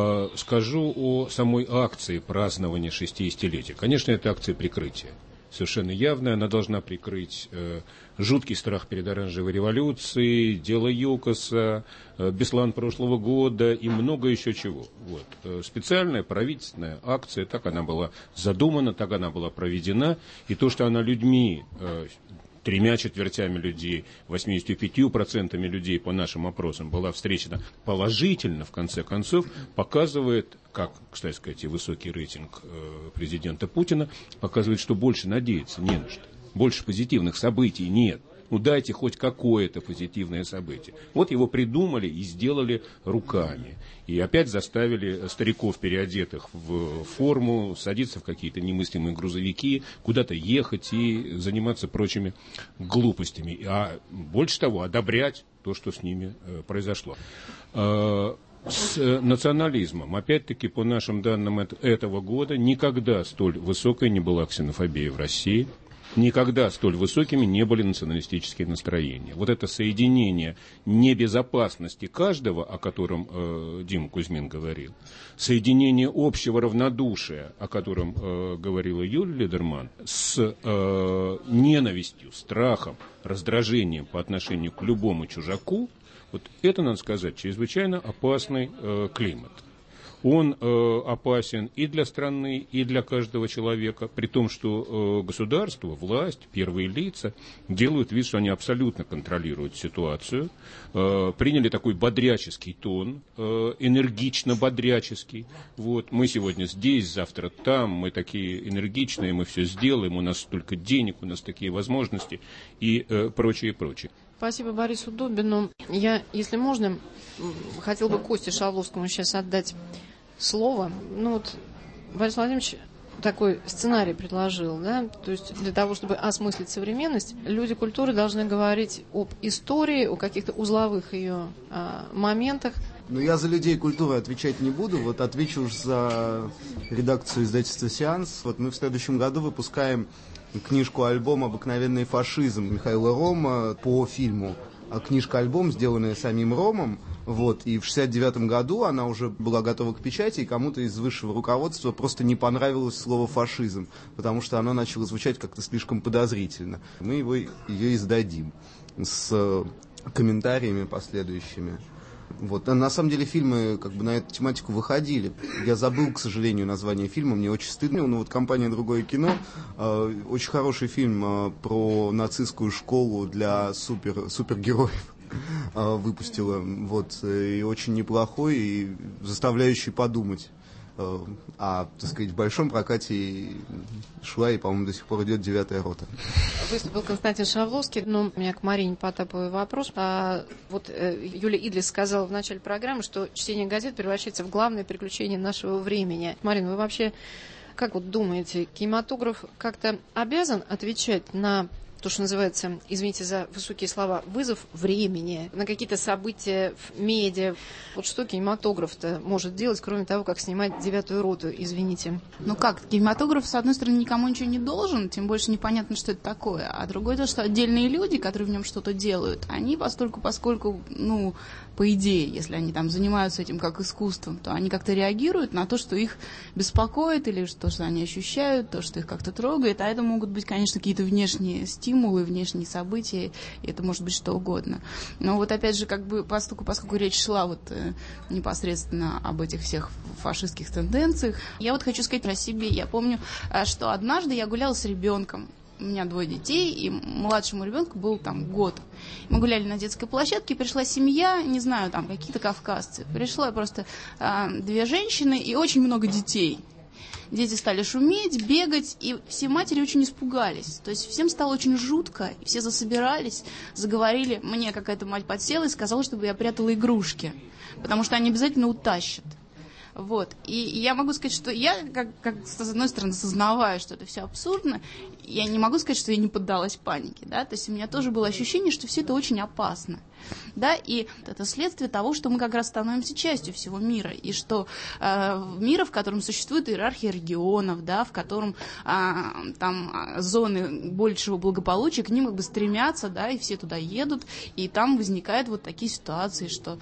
Скажу о самой акции празднования шестидесятилетия. Конечно, это акция прикрытия. Совершенно явная, она должна прикрыть э, жуткий страх перед оранжевой революцией, дело ЮКОСа, э, Беслан прошлого года и много еще чего. Вот. Э, специальная правительственная акция, так она была задумана, так она была проведена, и то, что она людьми, э, тремя четвертями людей, восемьдесят пять процентов людей по нашим опросам была встречена положительно, в конце концов, показывает, как, кстати сказать, и высокий рейтинг э, президента Путина, показывает, что больше надеяться не на что. Больше позитивных событий нет. Ну дайте хоть какое-то позитивное событие. Вот его придумали и сделали руками. И опять заставили стариков, переодетых в форму, садиться в какие-то немыслимые грузовики, куда-то ехать и заниматься прочими глупостями. А больше того, одобрять то, что с ними э, произошло. Э, с национализмом, опять-таки, по нашим данным этого года, никогда столь высокой не была ксенофобия в России. Никогда столь высокими не были националистические настроения. Вот это соединение небезопасности каждого, о котором э, Дима Кузьмин говорил, соединение общего равнодушия, о котором э, говорила Юлия Лидерман, с э, ненавистью, страхом, раздражением по отношению к любому чужаку, вот это, надо сказать, чрезвычайно опасный э, климат. Он э, опасен и для страны, и для каждого человека, при том, что э, государство, власть, первые лица делают вид, что они абсолютно контролируют ситуацию, э, приняли такой бодряческий тон, э, энергично-бодряческий. Вот, мы сегодня здесь, завтра там, мы такие энергичные, мы все сделаем, у нас столько денег, у нас такие возможности и э, прочее, прочее. Спасибо Борису Дубину. Я, если можно, хотел бы Косте Шавловскому сейчас отдать слово. Ну вот Борис Владимирович такой сценарий предложил, да, то есть для того, чтобы осмыслить современность, люди культуры должны говорить об истории, о каких-то узловых ее а, моментах. Ну, я за людей культуры отвечать не буду, вот отвечу уж за редакцию издательства «Сеанс». Вот мы в следующем году выпускаем книжку-альбом «Обыкновенный фашизм» Михаила Рома по фильму. Книжка-альбом, сделанная самим Ромом. Вот, и в шестьдесят девятом году она уже была готова к печати, и кому-то из высшего руководства просто не понравилось слово «фашизм», потому что оно начало звучать как-то слишком подозрительно. Мы его, ее издадим с комментариями последующими. Вот. А на самом деле фильмы как бы на эту тематику выходили. Я забыл, к сожалению, название фильма, мне очень стыдно. Ну вот компания «Другое кино», э, очень хороший фильм э, про нацистскую школу для супер, супергероев э, выпустила. Вот, и очень неплохой, и заставляющий подумать. Э, а, так сказать, в большом прокате шла, и, по-моему, до сих пор идет «Девятая рота». Выступил Константин Шавловский. Ну, у меня к Марине Потаповой вопрос. А, вот э, Юлия Идлис сказала в начале программы, что чтение газет превращается в главное приключение нашего времени. Марина, вы вообще как вот думаете, кинематограф как-то обязан отвечать на то, что называется, извините за высокие слова, вызов времени на какие-то события в медиа. Вот что кинематограф-то может делать, кроме того, как снимать «Девятую роту», извините? Ну как, кинематограф, с одной стороны, никому ничего не должен, тем больше непонятно, что это такое. А другое то, что отдельные люди, которые в нем что-то делают, они постольку, поскольку, ну, по идее, если они там занимаются этим как искусством, то они как-то реагируют на то, что их беспокоит, или то, что они ощущают, то, что их как-то трогает. А это могут быть, конечно, какие-то внешние стимулы, внешние события, и это может быть что угодно. Но вот опять же, как бы, поскольку, поскольку речь шла вот э, непосредственно об этих всех фашистских тенденциях, я вот хочу сказать о себе. Я помню, что однажды я гуляла с ребенком. У меня двое детей, и младшему ребенку был там год. Мы гуляли на детской площадке, пришла семья, не знаю, там какие-то кавказцы. Пришла просто э, две женщины и очень много детей. Дети стали шуметь, бегать, и все матери очень испугались. То есть всем стало очень жутко, и все засобирались, заговорили. Мне какая-то мать подсела и сказала, чтобы я прятала игрушки, потому что они обязательно утащат. Вот. И, и я могу сказать, что я, как, как с одной стороны, сознавая, что это все абсурдно, я не могу сказать, что я не поддалась панике, да, то есть у меня тоже было ощущение, что все это очень опасно, да, и это следствие того, что мы как раз становимся частью всего мира, и что э, мира, в котором существует иерархия регионов, да, в котором э, там зоны большего благополучия, к ним как бы стремятся, да, и все туда едут, и там возникают вот такие ситуации, что,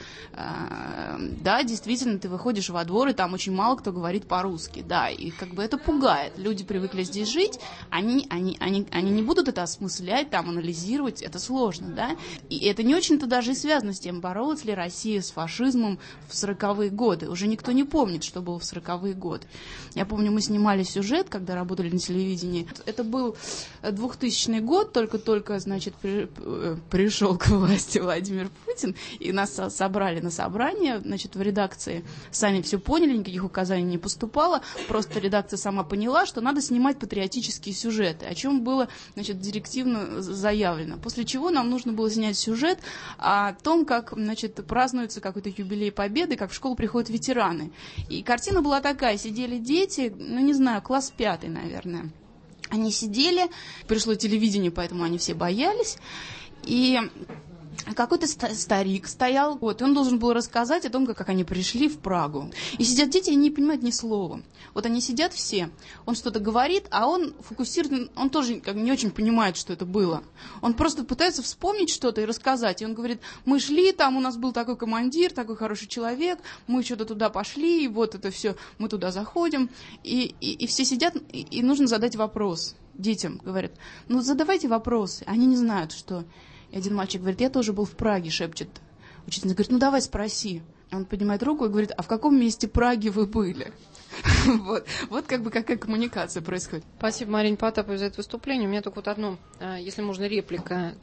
э, да, действительно, ты выходишь во двор, и там очень мало кто говорит по-русски, да, и как бы это пугает. Люди привыкли здесь жить, они, они, они, они не будут это осмыслять, там, анализировать, это сложно, да, и это не очень-то даже и связано с тем, боролась ли Россия с фашизмом в сороковые годы. Уже никто не помнит, что было в сороковые годы. Я помню, мы снимали сюжет, когда работали на телевидении. Это был двухтысячный год, только-только, значит, при, пришел к власти Владимир Путин, и нас собрали на собрание, значит, в редакции. Сами все поняли, никаких указаний не поступало, просто редакция сама поняла, что надо снимать патриотические сюжеты, о чем было, значит, директивно заявлено. После чего нам нужно было снять сюжет о том, как, значит, празднуется какой-то юбилей Победы, как в школу приходят ветераны. И картина была такая, сидели дети, ну, не знаю, класс пятый, наверное. Они сидели, пришло телевидение, поэтому они все боялись, и какой-то старик стоял, вот, и он должен был рассказать о том, как, как они пришли в Прагу. И сидят дети, и они не понимают ни слова. Вот они сидят все, он что-то говорит, а он фокусирует, он тоже как, не очень понимает, что это было. Он просто пытается вспомнить что-то и рассказать. И он говорит, мы шли, там у нас был такой командир, такой хороший человек, мы что-то туда пошли, и вот это все, мы туда заходим. И, и, и все сидят, и, и нужно задать вопрос детям. Говорят, ну задавайте вопросы. Они не знают, что... И один мальчик говорит, я тоже был в Праге, шепчет. Учительница говорит, ну давай спроси. Он поднимает руку и говорит, а в каком месте Праги вы были? Вот, вот как бы какая коммуникация происходит. Спасибо, Марине Потаповой, за это выступление. У меня только вот одно, если можно, реплика.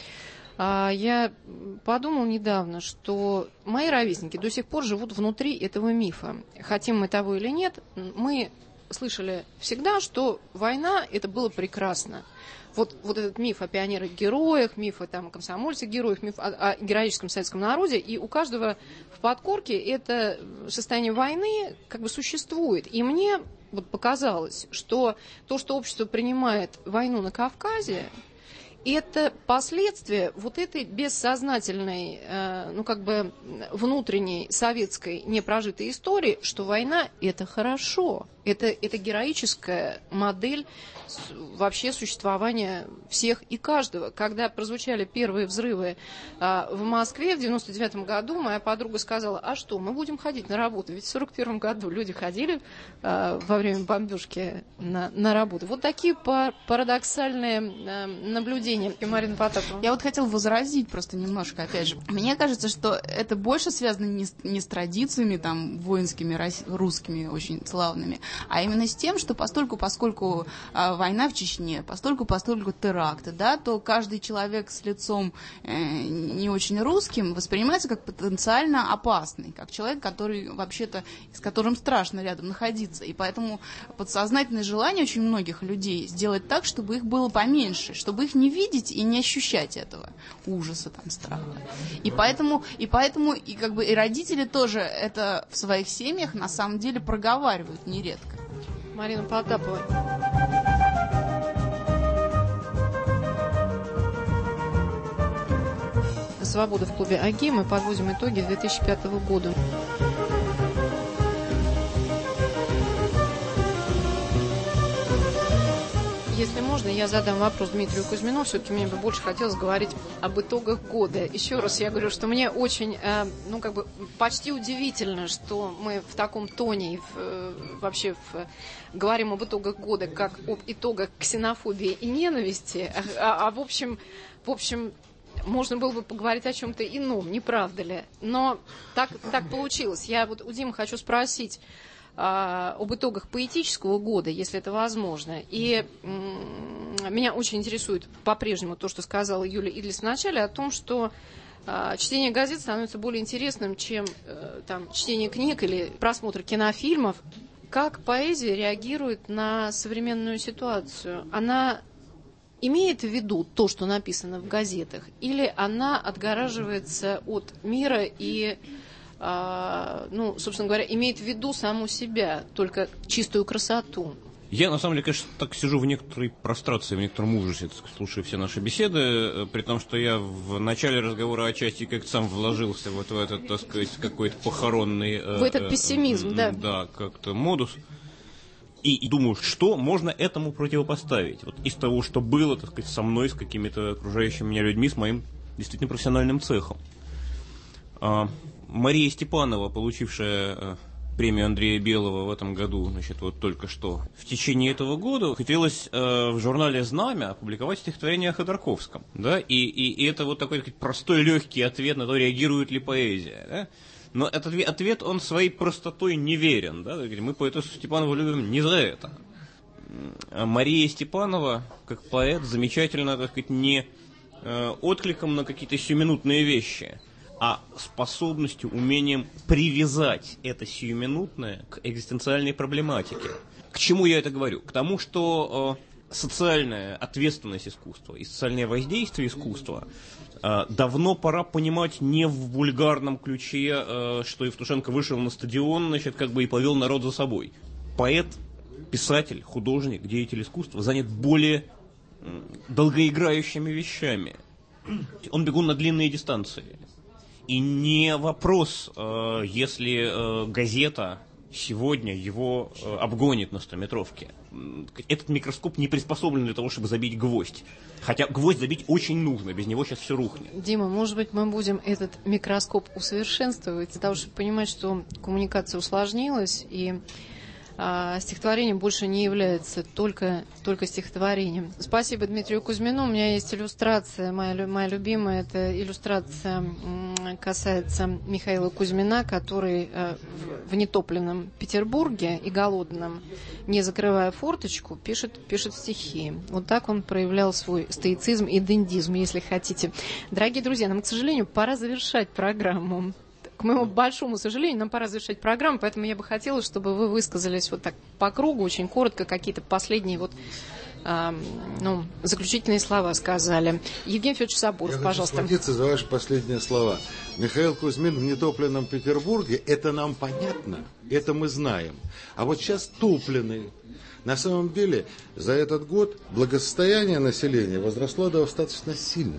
Я подумал недавно, что мои ровесники до сих пор живут внутри этого мифа. Хотим мы того или нет, мы слышали всегда, что война – это было прекрасно. Вот, вот этот миф о пионерах-героях, миф о там, комсомольцах-героях, миф о, о героическом советском народе, и у каждого в подкорке это состояние войны как бы существует. И мне вот показалось, что то, что общество принимает войну на Кавказе, это последствия вот этой бессознательной, э, ну как бы внутренней советской непрожитой истории, что война – это хорошо, это, это героическая модель вообще существования всех и каждого. Когда прозвучали первые взрывы э, в Москве в девяносто девятом году, моя подруга сказала, а что, мы будем ходить на работу? Ведь в сорок первом году люди ходили э, во время бомбежки на, на работу. Вот такие парадоксальные э, наблюдения. Марина Потапова. Я вот хотела возразить просто немножко, опять же. Мне кажется, что это больше связано не с, не с традициями там воинскими, русскими, очень славными, а именно с тем, что постольку, поскольку э, война в Чечне, постольку, поскольку теракты, да, то каждый человек с лицом э, не очень русским воспринимается как потенциально опасный, как человек, который вообще-то, с которым страшно рядом находиться. И поэтому подсознательное желание очень многих людей сделать так, чтобы их было поменьше, чтобы их не видеть и не ощущать этого ужаса, там, страха. И поэтому, и поэтому, и как бы и родители тоже это в своих семьях на самом деле проговаривают нередко. Марина Потапова. «Свобода» в клубе АГИ. Мы подводим итоги две тысячи пятого года. Если можно, я задам вопрос Дмитрию Кузьмину. Все-таки мне бы больше хотелось говорить об итогах года. Еще раз я говорю, что мне очень, э, ну, как бы, почти удивительно, что мы в таком тоне э, вообще в, говорим об итогах года, как об итогах ксенофобии и ненависти. А, а в общем, в общем, можно было бы поговорить о чем-то ином, не правда ли? Но так, так получилось. Я вот у Димы хочу спросить об итогах поэтического года, если это возможно. И м- меня очень интересует по-прежнему то, что сказала Юлия Идлис в начале, о том, что э, чтение газет становится более интересным, чем э, там, чтение книг или просмотр кинофильмов. Как поэзия реагирует на современную ситуацию? Она имеет в виду то, что написано в газетах, или она отгораживается от мира и, ну, собственно говоря, имеет в виду саму себя, только чистую красоту? Я, на самом деле, конечно, так сижу в некоторой прострации, в некотором ужасе, слушая все наши беседы, при том, что я в начале разговора отчасти как-то сам вложился вот в этот, так сказать, какой-то похоронный... В этот пессимизм, э, да. Да, как-то модус. И, и думаю, что можно этому противопоставить? Вот из того, что было, так сказать, со мной, с какими-то окружающими меня людьми, с моим действительно профессиональным цехом. А, Мария Степанова, получившая а, премию Андрея Белого в этом году, значит, вот только что, в течение этого года хотелось а, в журнале «Знамя» опубликовать стихотворение о Ходорковском. Да? И, и, и это вот такой, так сказать, простой, легкий ответ на то, реагирует ли поэзия. Да? Но этот ответ, он своей простотой неверен. Да? Мы поэтессу Степанову любим не за это. Мария Степанова, как поэт, замечательно, так сказать, не э, откликом на какие-то сиюминутные вещи, а способностью, умением привязать это сиюминутное к экзистенциальной проблематике. К чему я это говорю? К тому, что э, социальная ответственность искусства и социальное воздействие искусства э, давно пора понимать не в вульгарном ключе, э, что Евтушенко вышел на стадион, значит, как бы и повел народ за собой. Поэт, писатель, художник, деятель искусства занят более э, долгоиграющими вещами. Он бегун на длинные дистанции. И не вопрос, э, если э, газета сегодня его э, обгонит на стометровке. Этот микроскоп не приспособлен для того, чтобы забить гвоздь. Хотя гвоздь забить очень нужно, без него сейчас все рухнет. Дима, может быть, мы будем этот микроскоп усовершенствовать для того, чтобы понимать, что коммуникация усложнилась, и а, стихотворение больше не является только, только стихотворением. Спасибо Дмитрию Кузьмину. У меня есть иллюстрация, моя, моя любимая, это иллюстрация м, касается Михаила Кузьмина, который э, в, в нетопленном Петербурге и голодном, не закрывая форточку, пишет, пишет стихи. Вот так он проявлял свой стоицизм и дендизм, если хотите. Дорогие друзья, нам, к сожалению, пора завершать программу. К моему большому сожалению, нам пора завершать программу, поэтому я бы хотела, чтобы вы высказались вот так по кругу, очень коротко, какие-то последние вот, э, ну, заключительные слова сказали. Евгений Федорович Сабуров, я пожалуйста. Я хочу схватиться за ваши последние слова. Михаил Кузьмин в нетопленном Петербурге, это нам понятно, это мы знаем. А вот сейчас топленый. На самом деле, за этот год благосостояние населения возросло достаточно сильно.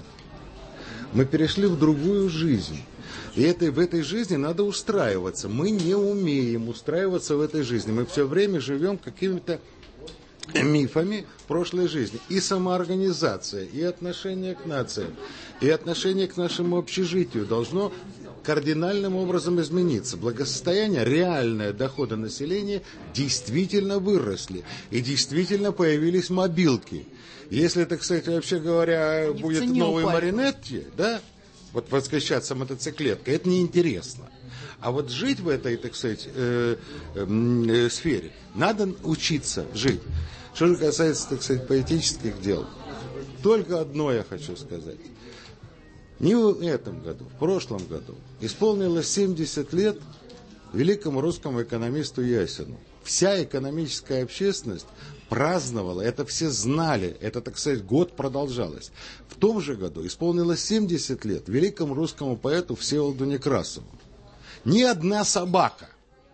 Мы перешли в другую жизнь. И это, в этой жизни надо устраиваться. Мы не умеем устраиваться в этой жизни. Мы все время живем какими-то мифами прошлой жизни. И самоорганизация, и отношение к нациям, и отношение к нашему общежитию должно кардинальным образом измениться. Благосостояние, реальные доходы населения действительно выросли. И действительно появились мобилки. Если, так сказать, вообще говоря, не будет новый Маринетти, да, вот восхищаться мотоциклеткой, это неинтересно. А вот жить в этой, так сказать, э, э, сфере, надо учиться жить. Что же касается, так сказать, поэтических дел, только одно я хочу сказать. Не в этом году, в прошлом году исполнилось семьдесят лет великому русскому экономисту Ясину. Вся экономическая общественность праздновала, это все знали, это, так сказать, год продолжалось. В том же году исполнилось семьдесят лет великому русскому поэту Всеволоду Некрасову. Ни одна собака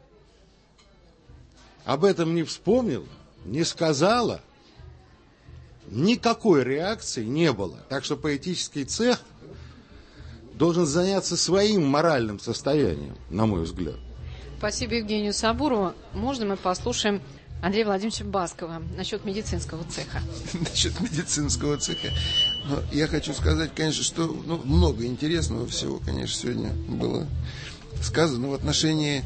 об этом не вспомнила, не сказала, никакой реакции не было. Так что поэтический цех должен заняться своим моральным состоянием, на мой взгляд. Спасибо Евгению Сабурову. Можно мы послушаем Андрея Владимировича Баскова насчет медицинского цеха? Насчет медицинского цеха. Но я хочу сказать, конечно, что ну, много интересного всего, конечно, сегодня было сказано в отношении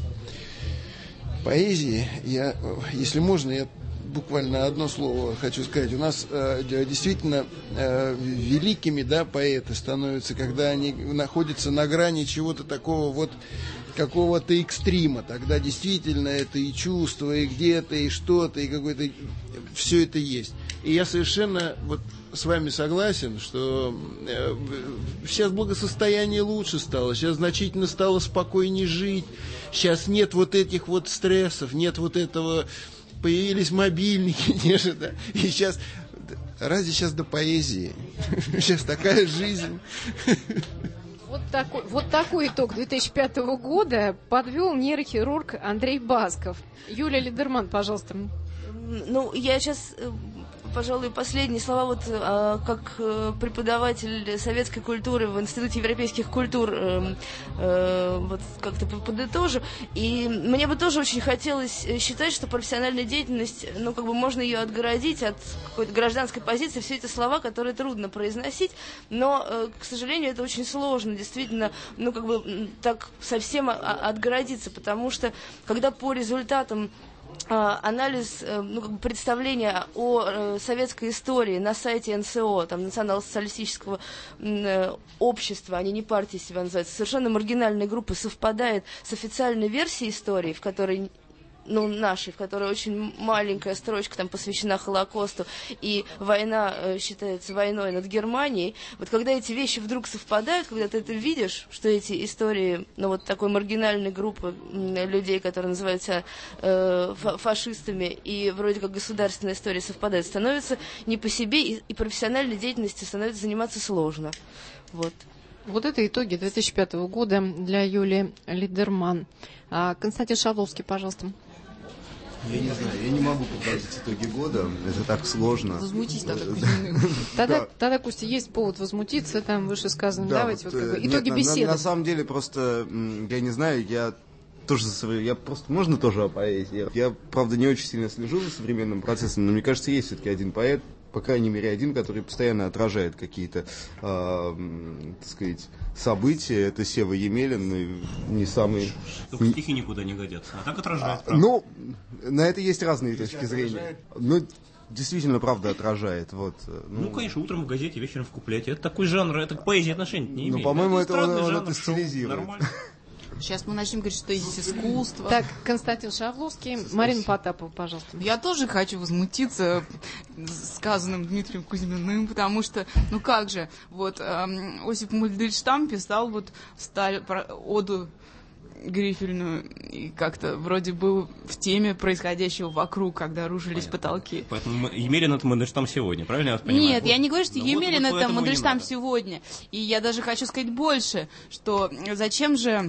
поэзии. Я, если можно, я буквально одно слово хочу сказать. У нас э, действительно э, великими, да, поэты становятся, когда они находятся на грани чего-то такого вот, какого-то экстрима. Тогда действительно это и чувство, и где-то, и что-то, и какое-то... Все это есть. И я совершенно вот с вами согласен, что э, сейчас благосостояние лучше стало, сейчас значительно стало спокойнее жить, сейчас нет вот этих вот стрессов, нет вот этого... Появились мобильники, нет, да? И сейчас... Разве сейчас до поэзии? Сейчас такая жизнь... Вот такой, вот такой итог две тысячи пятого года подвел нейрохирург Андрей Басков. Юлия Лидерман, пожалуйста. Ну, я сейчас, пожалуй, последние слова вот как преподаватель советской культуры в Институте европейских культур вот как-то подытожу. И мне бы тоже очень хотелось считать, что профессиональная деятельность, ну, как бы можно ее отгородить от какой-то гражданской позиции. Все это слова, которые трудно произносить, но, к сожалению, это очень сложно, действительно, ну, как бы так совсем отгородиться, потому что, когда по результатам анализ, ну, как бы представления о советской истории на сайте эн эс о, там, Национал-социалистического общества, они не партии себя называют, совершенно маргинальной группы, совпадает с официальной версией истории, в которой... ну, нашей, в которой очень маленькая строчка там посвящена Холокосту, и война э, считается войной над Германией. Вот когда эти вещи вдруг совпадают, когда ты это видишь, что эти истории, ну, вот такой маргинальной группы э, людей, которые называют себя э, фашистами, и вроде как государственная история совпадает, становится не по себе, и, и профессиональной деятельностью становится заниматься сложно. Вот. Вот это итоги две тысячи пятого года для Юлии Лидерман. А, Константин Шавловский, пожалуйста. Я не знаю, я не могу подводить итоги года, это так сложно. Возмутись тогда, тогда, тогда, Костя, есть повод возмутиться, там вышесказанным. Да, давайте вот, вот, как бы, нет, итоги на, беседы. На, на самом деле, просто, я не знаю, я тоже, я просто, можно тоже о поэзии? Я, правда, не очень сильно слежу за современным процессом, но мне кажется, есть все-таки один поэт, по крайней мере, один, который постоянно отражает какие-то, э, так сказать, события. Это Сева Емелин, не самый... Только стихи никуда не годятся, а так отражает, а, ну, на это есть разные точки зрения. Ну, действительно, правда отражает. Вот, ну, ну, конечно, утром в газете, вечером в куплете. Это такой жанр, это к поэзии отношения не имеет. Ну, по-моему, это, это он, он жанр, это стилизирует. Нормально. Сейчас мы начнем говорить, что есть искусство. Так, Константин Шавловский, Марина Потапова, пожалуйста. Я тоже хочу возмутиться сказанным Дмитрием Кузьминым, потому что, ну как же, вот эм, Осип Мандельштам писал вот сталь, про, оду грифельную, и как-то вроде был в теме происходящего вокруг, когда рушились Понятно. потолки. Поэтому Емелин это Мандельштам сегодня, правильно я вас понимаю? Нет, я не говорю, что ну, Емелин вот, это Мандельштам сегодня. И я даже хочу сказать больше, что зачем же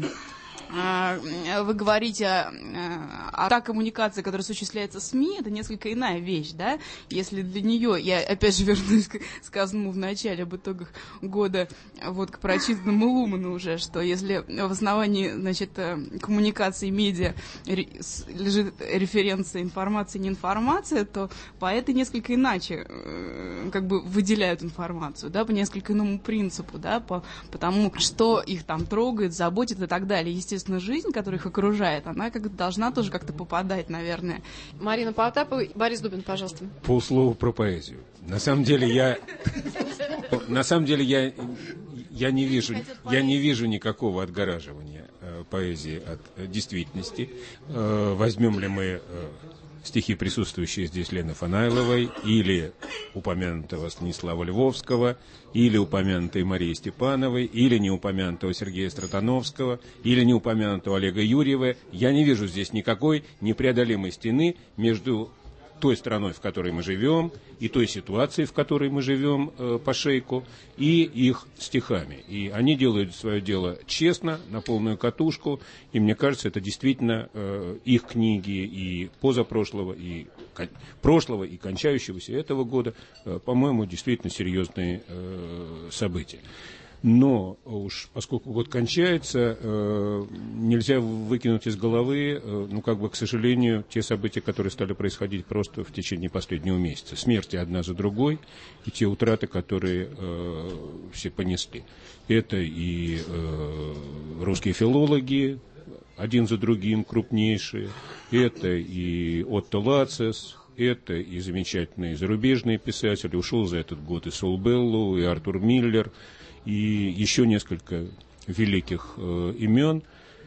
вы говорите о та коммуникации, которая осуществляется СМИ, это несколько иная вещь, да? Если для нее, я опять же вернусь к сказанному в начале об итогах года, вот к прочитанному Луману уже, что если в основании, значит, коммуникации медиа лежит референция информации, не информация, то поэты несколько иначе как бы выделяют информацию, да, по несколько иному принципу, да, по, потому что их там трогает, заботит и так далее. Естественно, жизнь, которая их окружает, она как должна тоже как-то попадать, наверное. Марина Потапова, Борис Дубин, пожалуйста. Полслова про поэзию. На самом деле я... На самом деле я... Я не вижу, я не вижу никакого отгораживания э, поэзии от э, действительности. Э, возьмем ли мы э, стихи, присутствующие здесь Лены Фанайловой, или упомянутого Станислава Львовского, или упомянутой Марии Степановой, или неупомянутого Сергея Стратановского, или неупомянутого Олега Юрьева. Я не вижу здесь никакой непреодолимой стены между той страной, в которой мы живем, и той ситуацией, в которой мы живем э, по шейку, и их стихами. И они делают свое дело честно, на полную катушку, и мне кажется, это действительно э, их книги и позапрошлого, и кон- прошлого, и кончающегося этого года, э, по-моему, действительно серьезные э, события. Но уж поскольку год кончается, э, нельзя выкинуть из головы, э, ну, как бы, к сожалению, те события, которые стали происходить просто в течение последнего месяца. Смерти одна за другой и те утраты, которые э, все понесли. Это и э, русские филологи, один за другим крупнейшие, это и Отто Лацис, это и замечательные зарубежные писатели. Ушел за этот год и Сол Беллоу, и Артур Миллер, и еще несколько великих э, имен.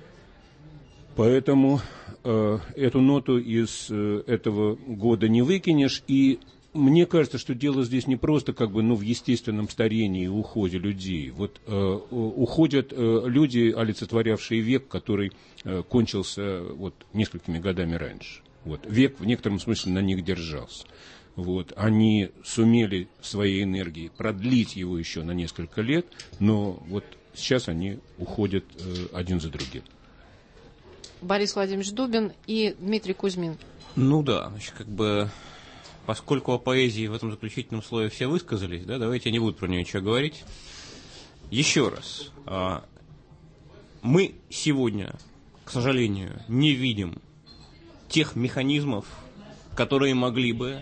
Поэтому э, эту ноту из э, этого года не выкинешь. И мне кажется, что дело здесь не просто как бы, ну, в естественном старении и уходе людей. Вот э, уходят э, люди, олицетворявшие век, который э, кончился вот, несколькими годами раньше. Вот. Век в некотором смысле на них держался. Вот. Они сумели своей энергией продлить его еще на несколько лет, но вот сейчас они уходят э, один за другим. Борис Владимирович Дубин и Дмитрий Кузьмин. Ну да, значит, как бы, поскольку о поэзии в этом заключительном слое все высказались, да, давайте я не буду про нее ничего говорить. Еще раз. А, мы сегодня, к сожалению, не видим тех механизмов, которые могли бы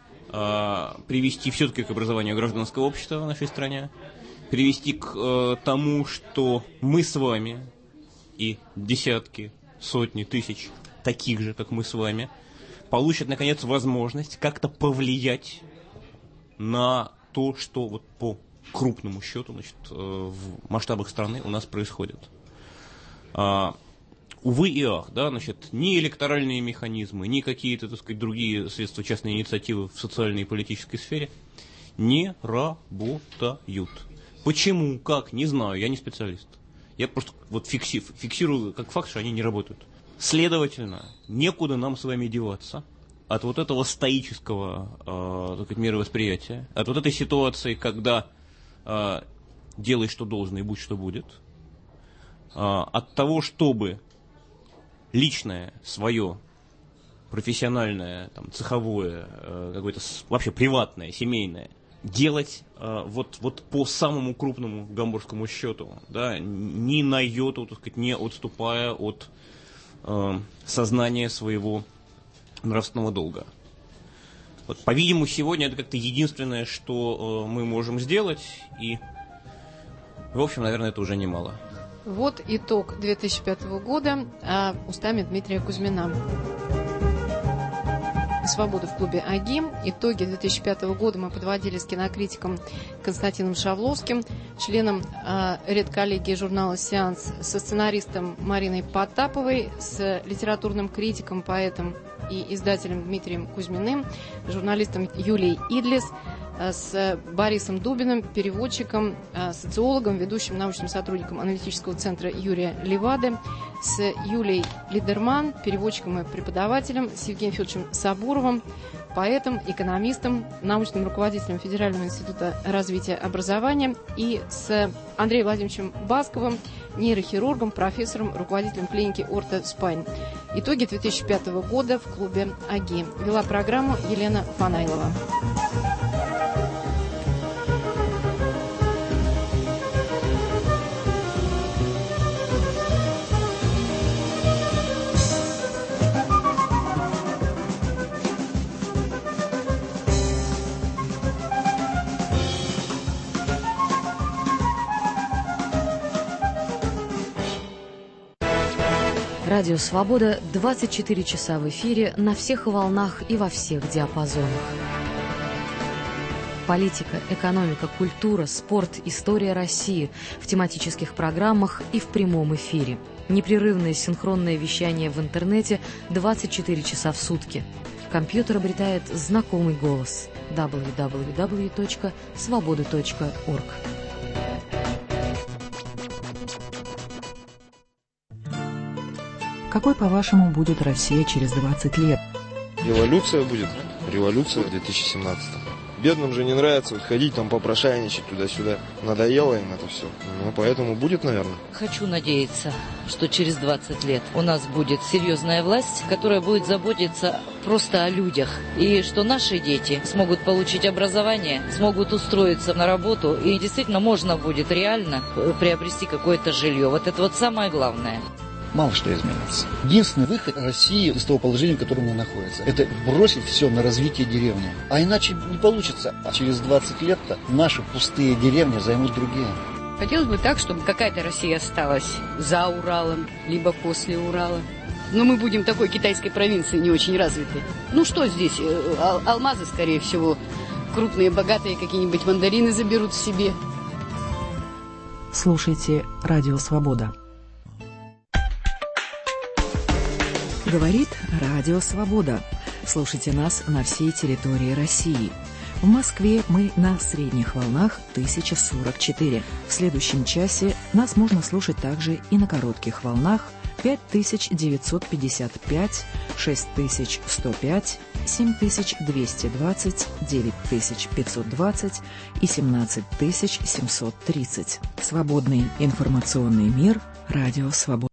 а, привести все-таки к образованию гражданского общества в нашей стране, привести к а, тому, что мы с вами и десятки, сотни тысяч таких же, как мы с вами, получат, наконец, возможность как-то повлиять на то, что вот по крупному счету, значит, в масштабах страны у нас происходит. А, увы и ах, да, значит, ни электоральные механизмы, ни какие-то, так сказать, другие средства частной инициативы в социальной и политической сфере не работают. Почему, как, не знаю, я не специалист. Я просто вот фикси, фиксирую как факт, что они не работают. Следовательно, некуда нам с вами деваться от вот этого стоического э, так сказать, мировосприятия, от вот этой ситуации, когда э, делай, что должно, и будь, что будет, э, от того, чтобы личное, свое, профессиональное, там, цеховое, э, какое-то вообще приватное, семейное, делать э, вот, вот по самому крупному гамбургскому счету, да, ни на йоту, так сказать, не отступая от э, сознания своего нравственного долга. Вот, по-видимому, сегодня это как-то единственное, что э, мы можем сделать, и, в общем, наверное, это уже немало. Вот итог две тысячи пятого года а, устами Дмитрия Кузьмина. «Свобода» в клубе «Агим». Итоги две тысячи пятого года мы подводили с кинокритиком Константином Шавловским, членом э, редколлегии журнала «Сеанс», со сценаристом Мариной Потаповой, с литературным критиком, поэтом и издателем Дмитрием Кузьминым, журналистом Юлией Идлис, э, с Борисом Дубиным, переводчиком, э, социологом, ведущим научным сотрудником аналитического центра Юрия Левады, с Юлией Лидерман, переводчиком и преподавателем, с Евгением Федоровичем Сабуровым, поэтом, экономистом, научным руководителем Федерального института развития образования, и с Андреем Владимировичем Басковым, нейрохирургом, профессором, руководителем клиники Орто Спайн. Итоги две тысячи пятого года в клубе «Аги». Вела программу Елена Фанайлова. Радио «Свобода» двадцать четыре часа в эфире, на всех волнах и во всех диапазонах. Политика, экономика, культура, спорт, история России в тематических программах и в прямом эфире. Непрерывное синхронное вещание в интернете двадцать четыре часа в сутки. Компьютер обретает знакомый голос. дабл ю дабл ю дабл ю точка свобода точка орг. Какой, по-вашему, будет Россия через двадцать лет? Революция будет. Революция в две тысячи семнадцатом. Бедным же не нравится вот ходить там попрошайничать туда-сюда. Надоело им это все. Ну, поэтому будет, наверное. Хочу надеяться, что через двадцать лет у нас будет серьезная власть, которая будет заботиться просто о людях. И что наши дети смогут получить образование, смогут устроиться на работу. И действительно можно будет реально приобрести какое-то жилье. Вот это вот самое главное. Мало что изменится. Единственный выход России из того положения, в котором она находится, это бросить все на развитие деревни. А иначе не получится. А через двадцать лет-то наши пустые деревни займут другие. Хотелось бы так, чтобы какая-то Россия осталась за Уралом, либо после Урала. Но мы будем такой китайской провинции не очень развитой. Ну что здесь? Ал- алмазы, скорее всего. Крупные, богатые какие-нибудь мандарины заберут себе. Слушайте «Радио Свобода». Говорит Радио Свобода. Слушайте нас на всей территории России. В Москве мы на средних волнах тысяча сорок четыре. В следующем часе нас можно слушать также и на коротких волнах пять тысяч девятьсот пятьдесят пять, шесть тысяч сто пять, семь тысяч двести двадцать, девять тысяч пятьсот двадцать и семнадцать тысяч семьсот тридцать. Свободный информационный мир. Радио Свобода.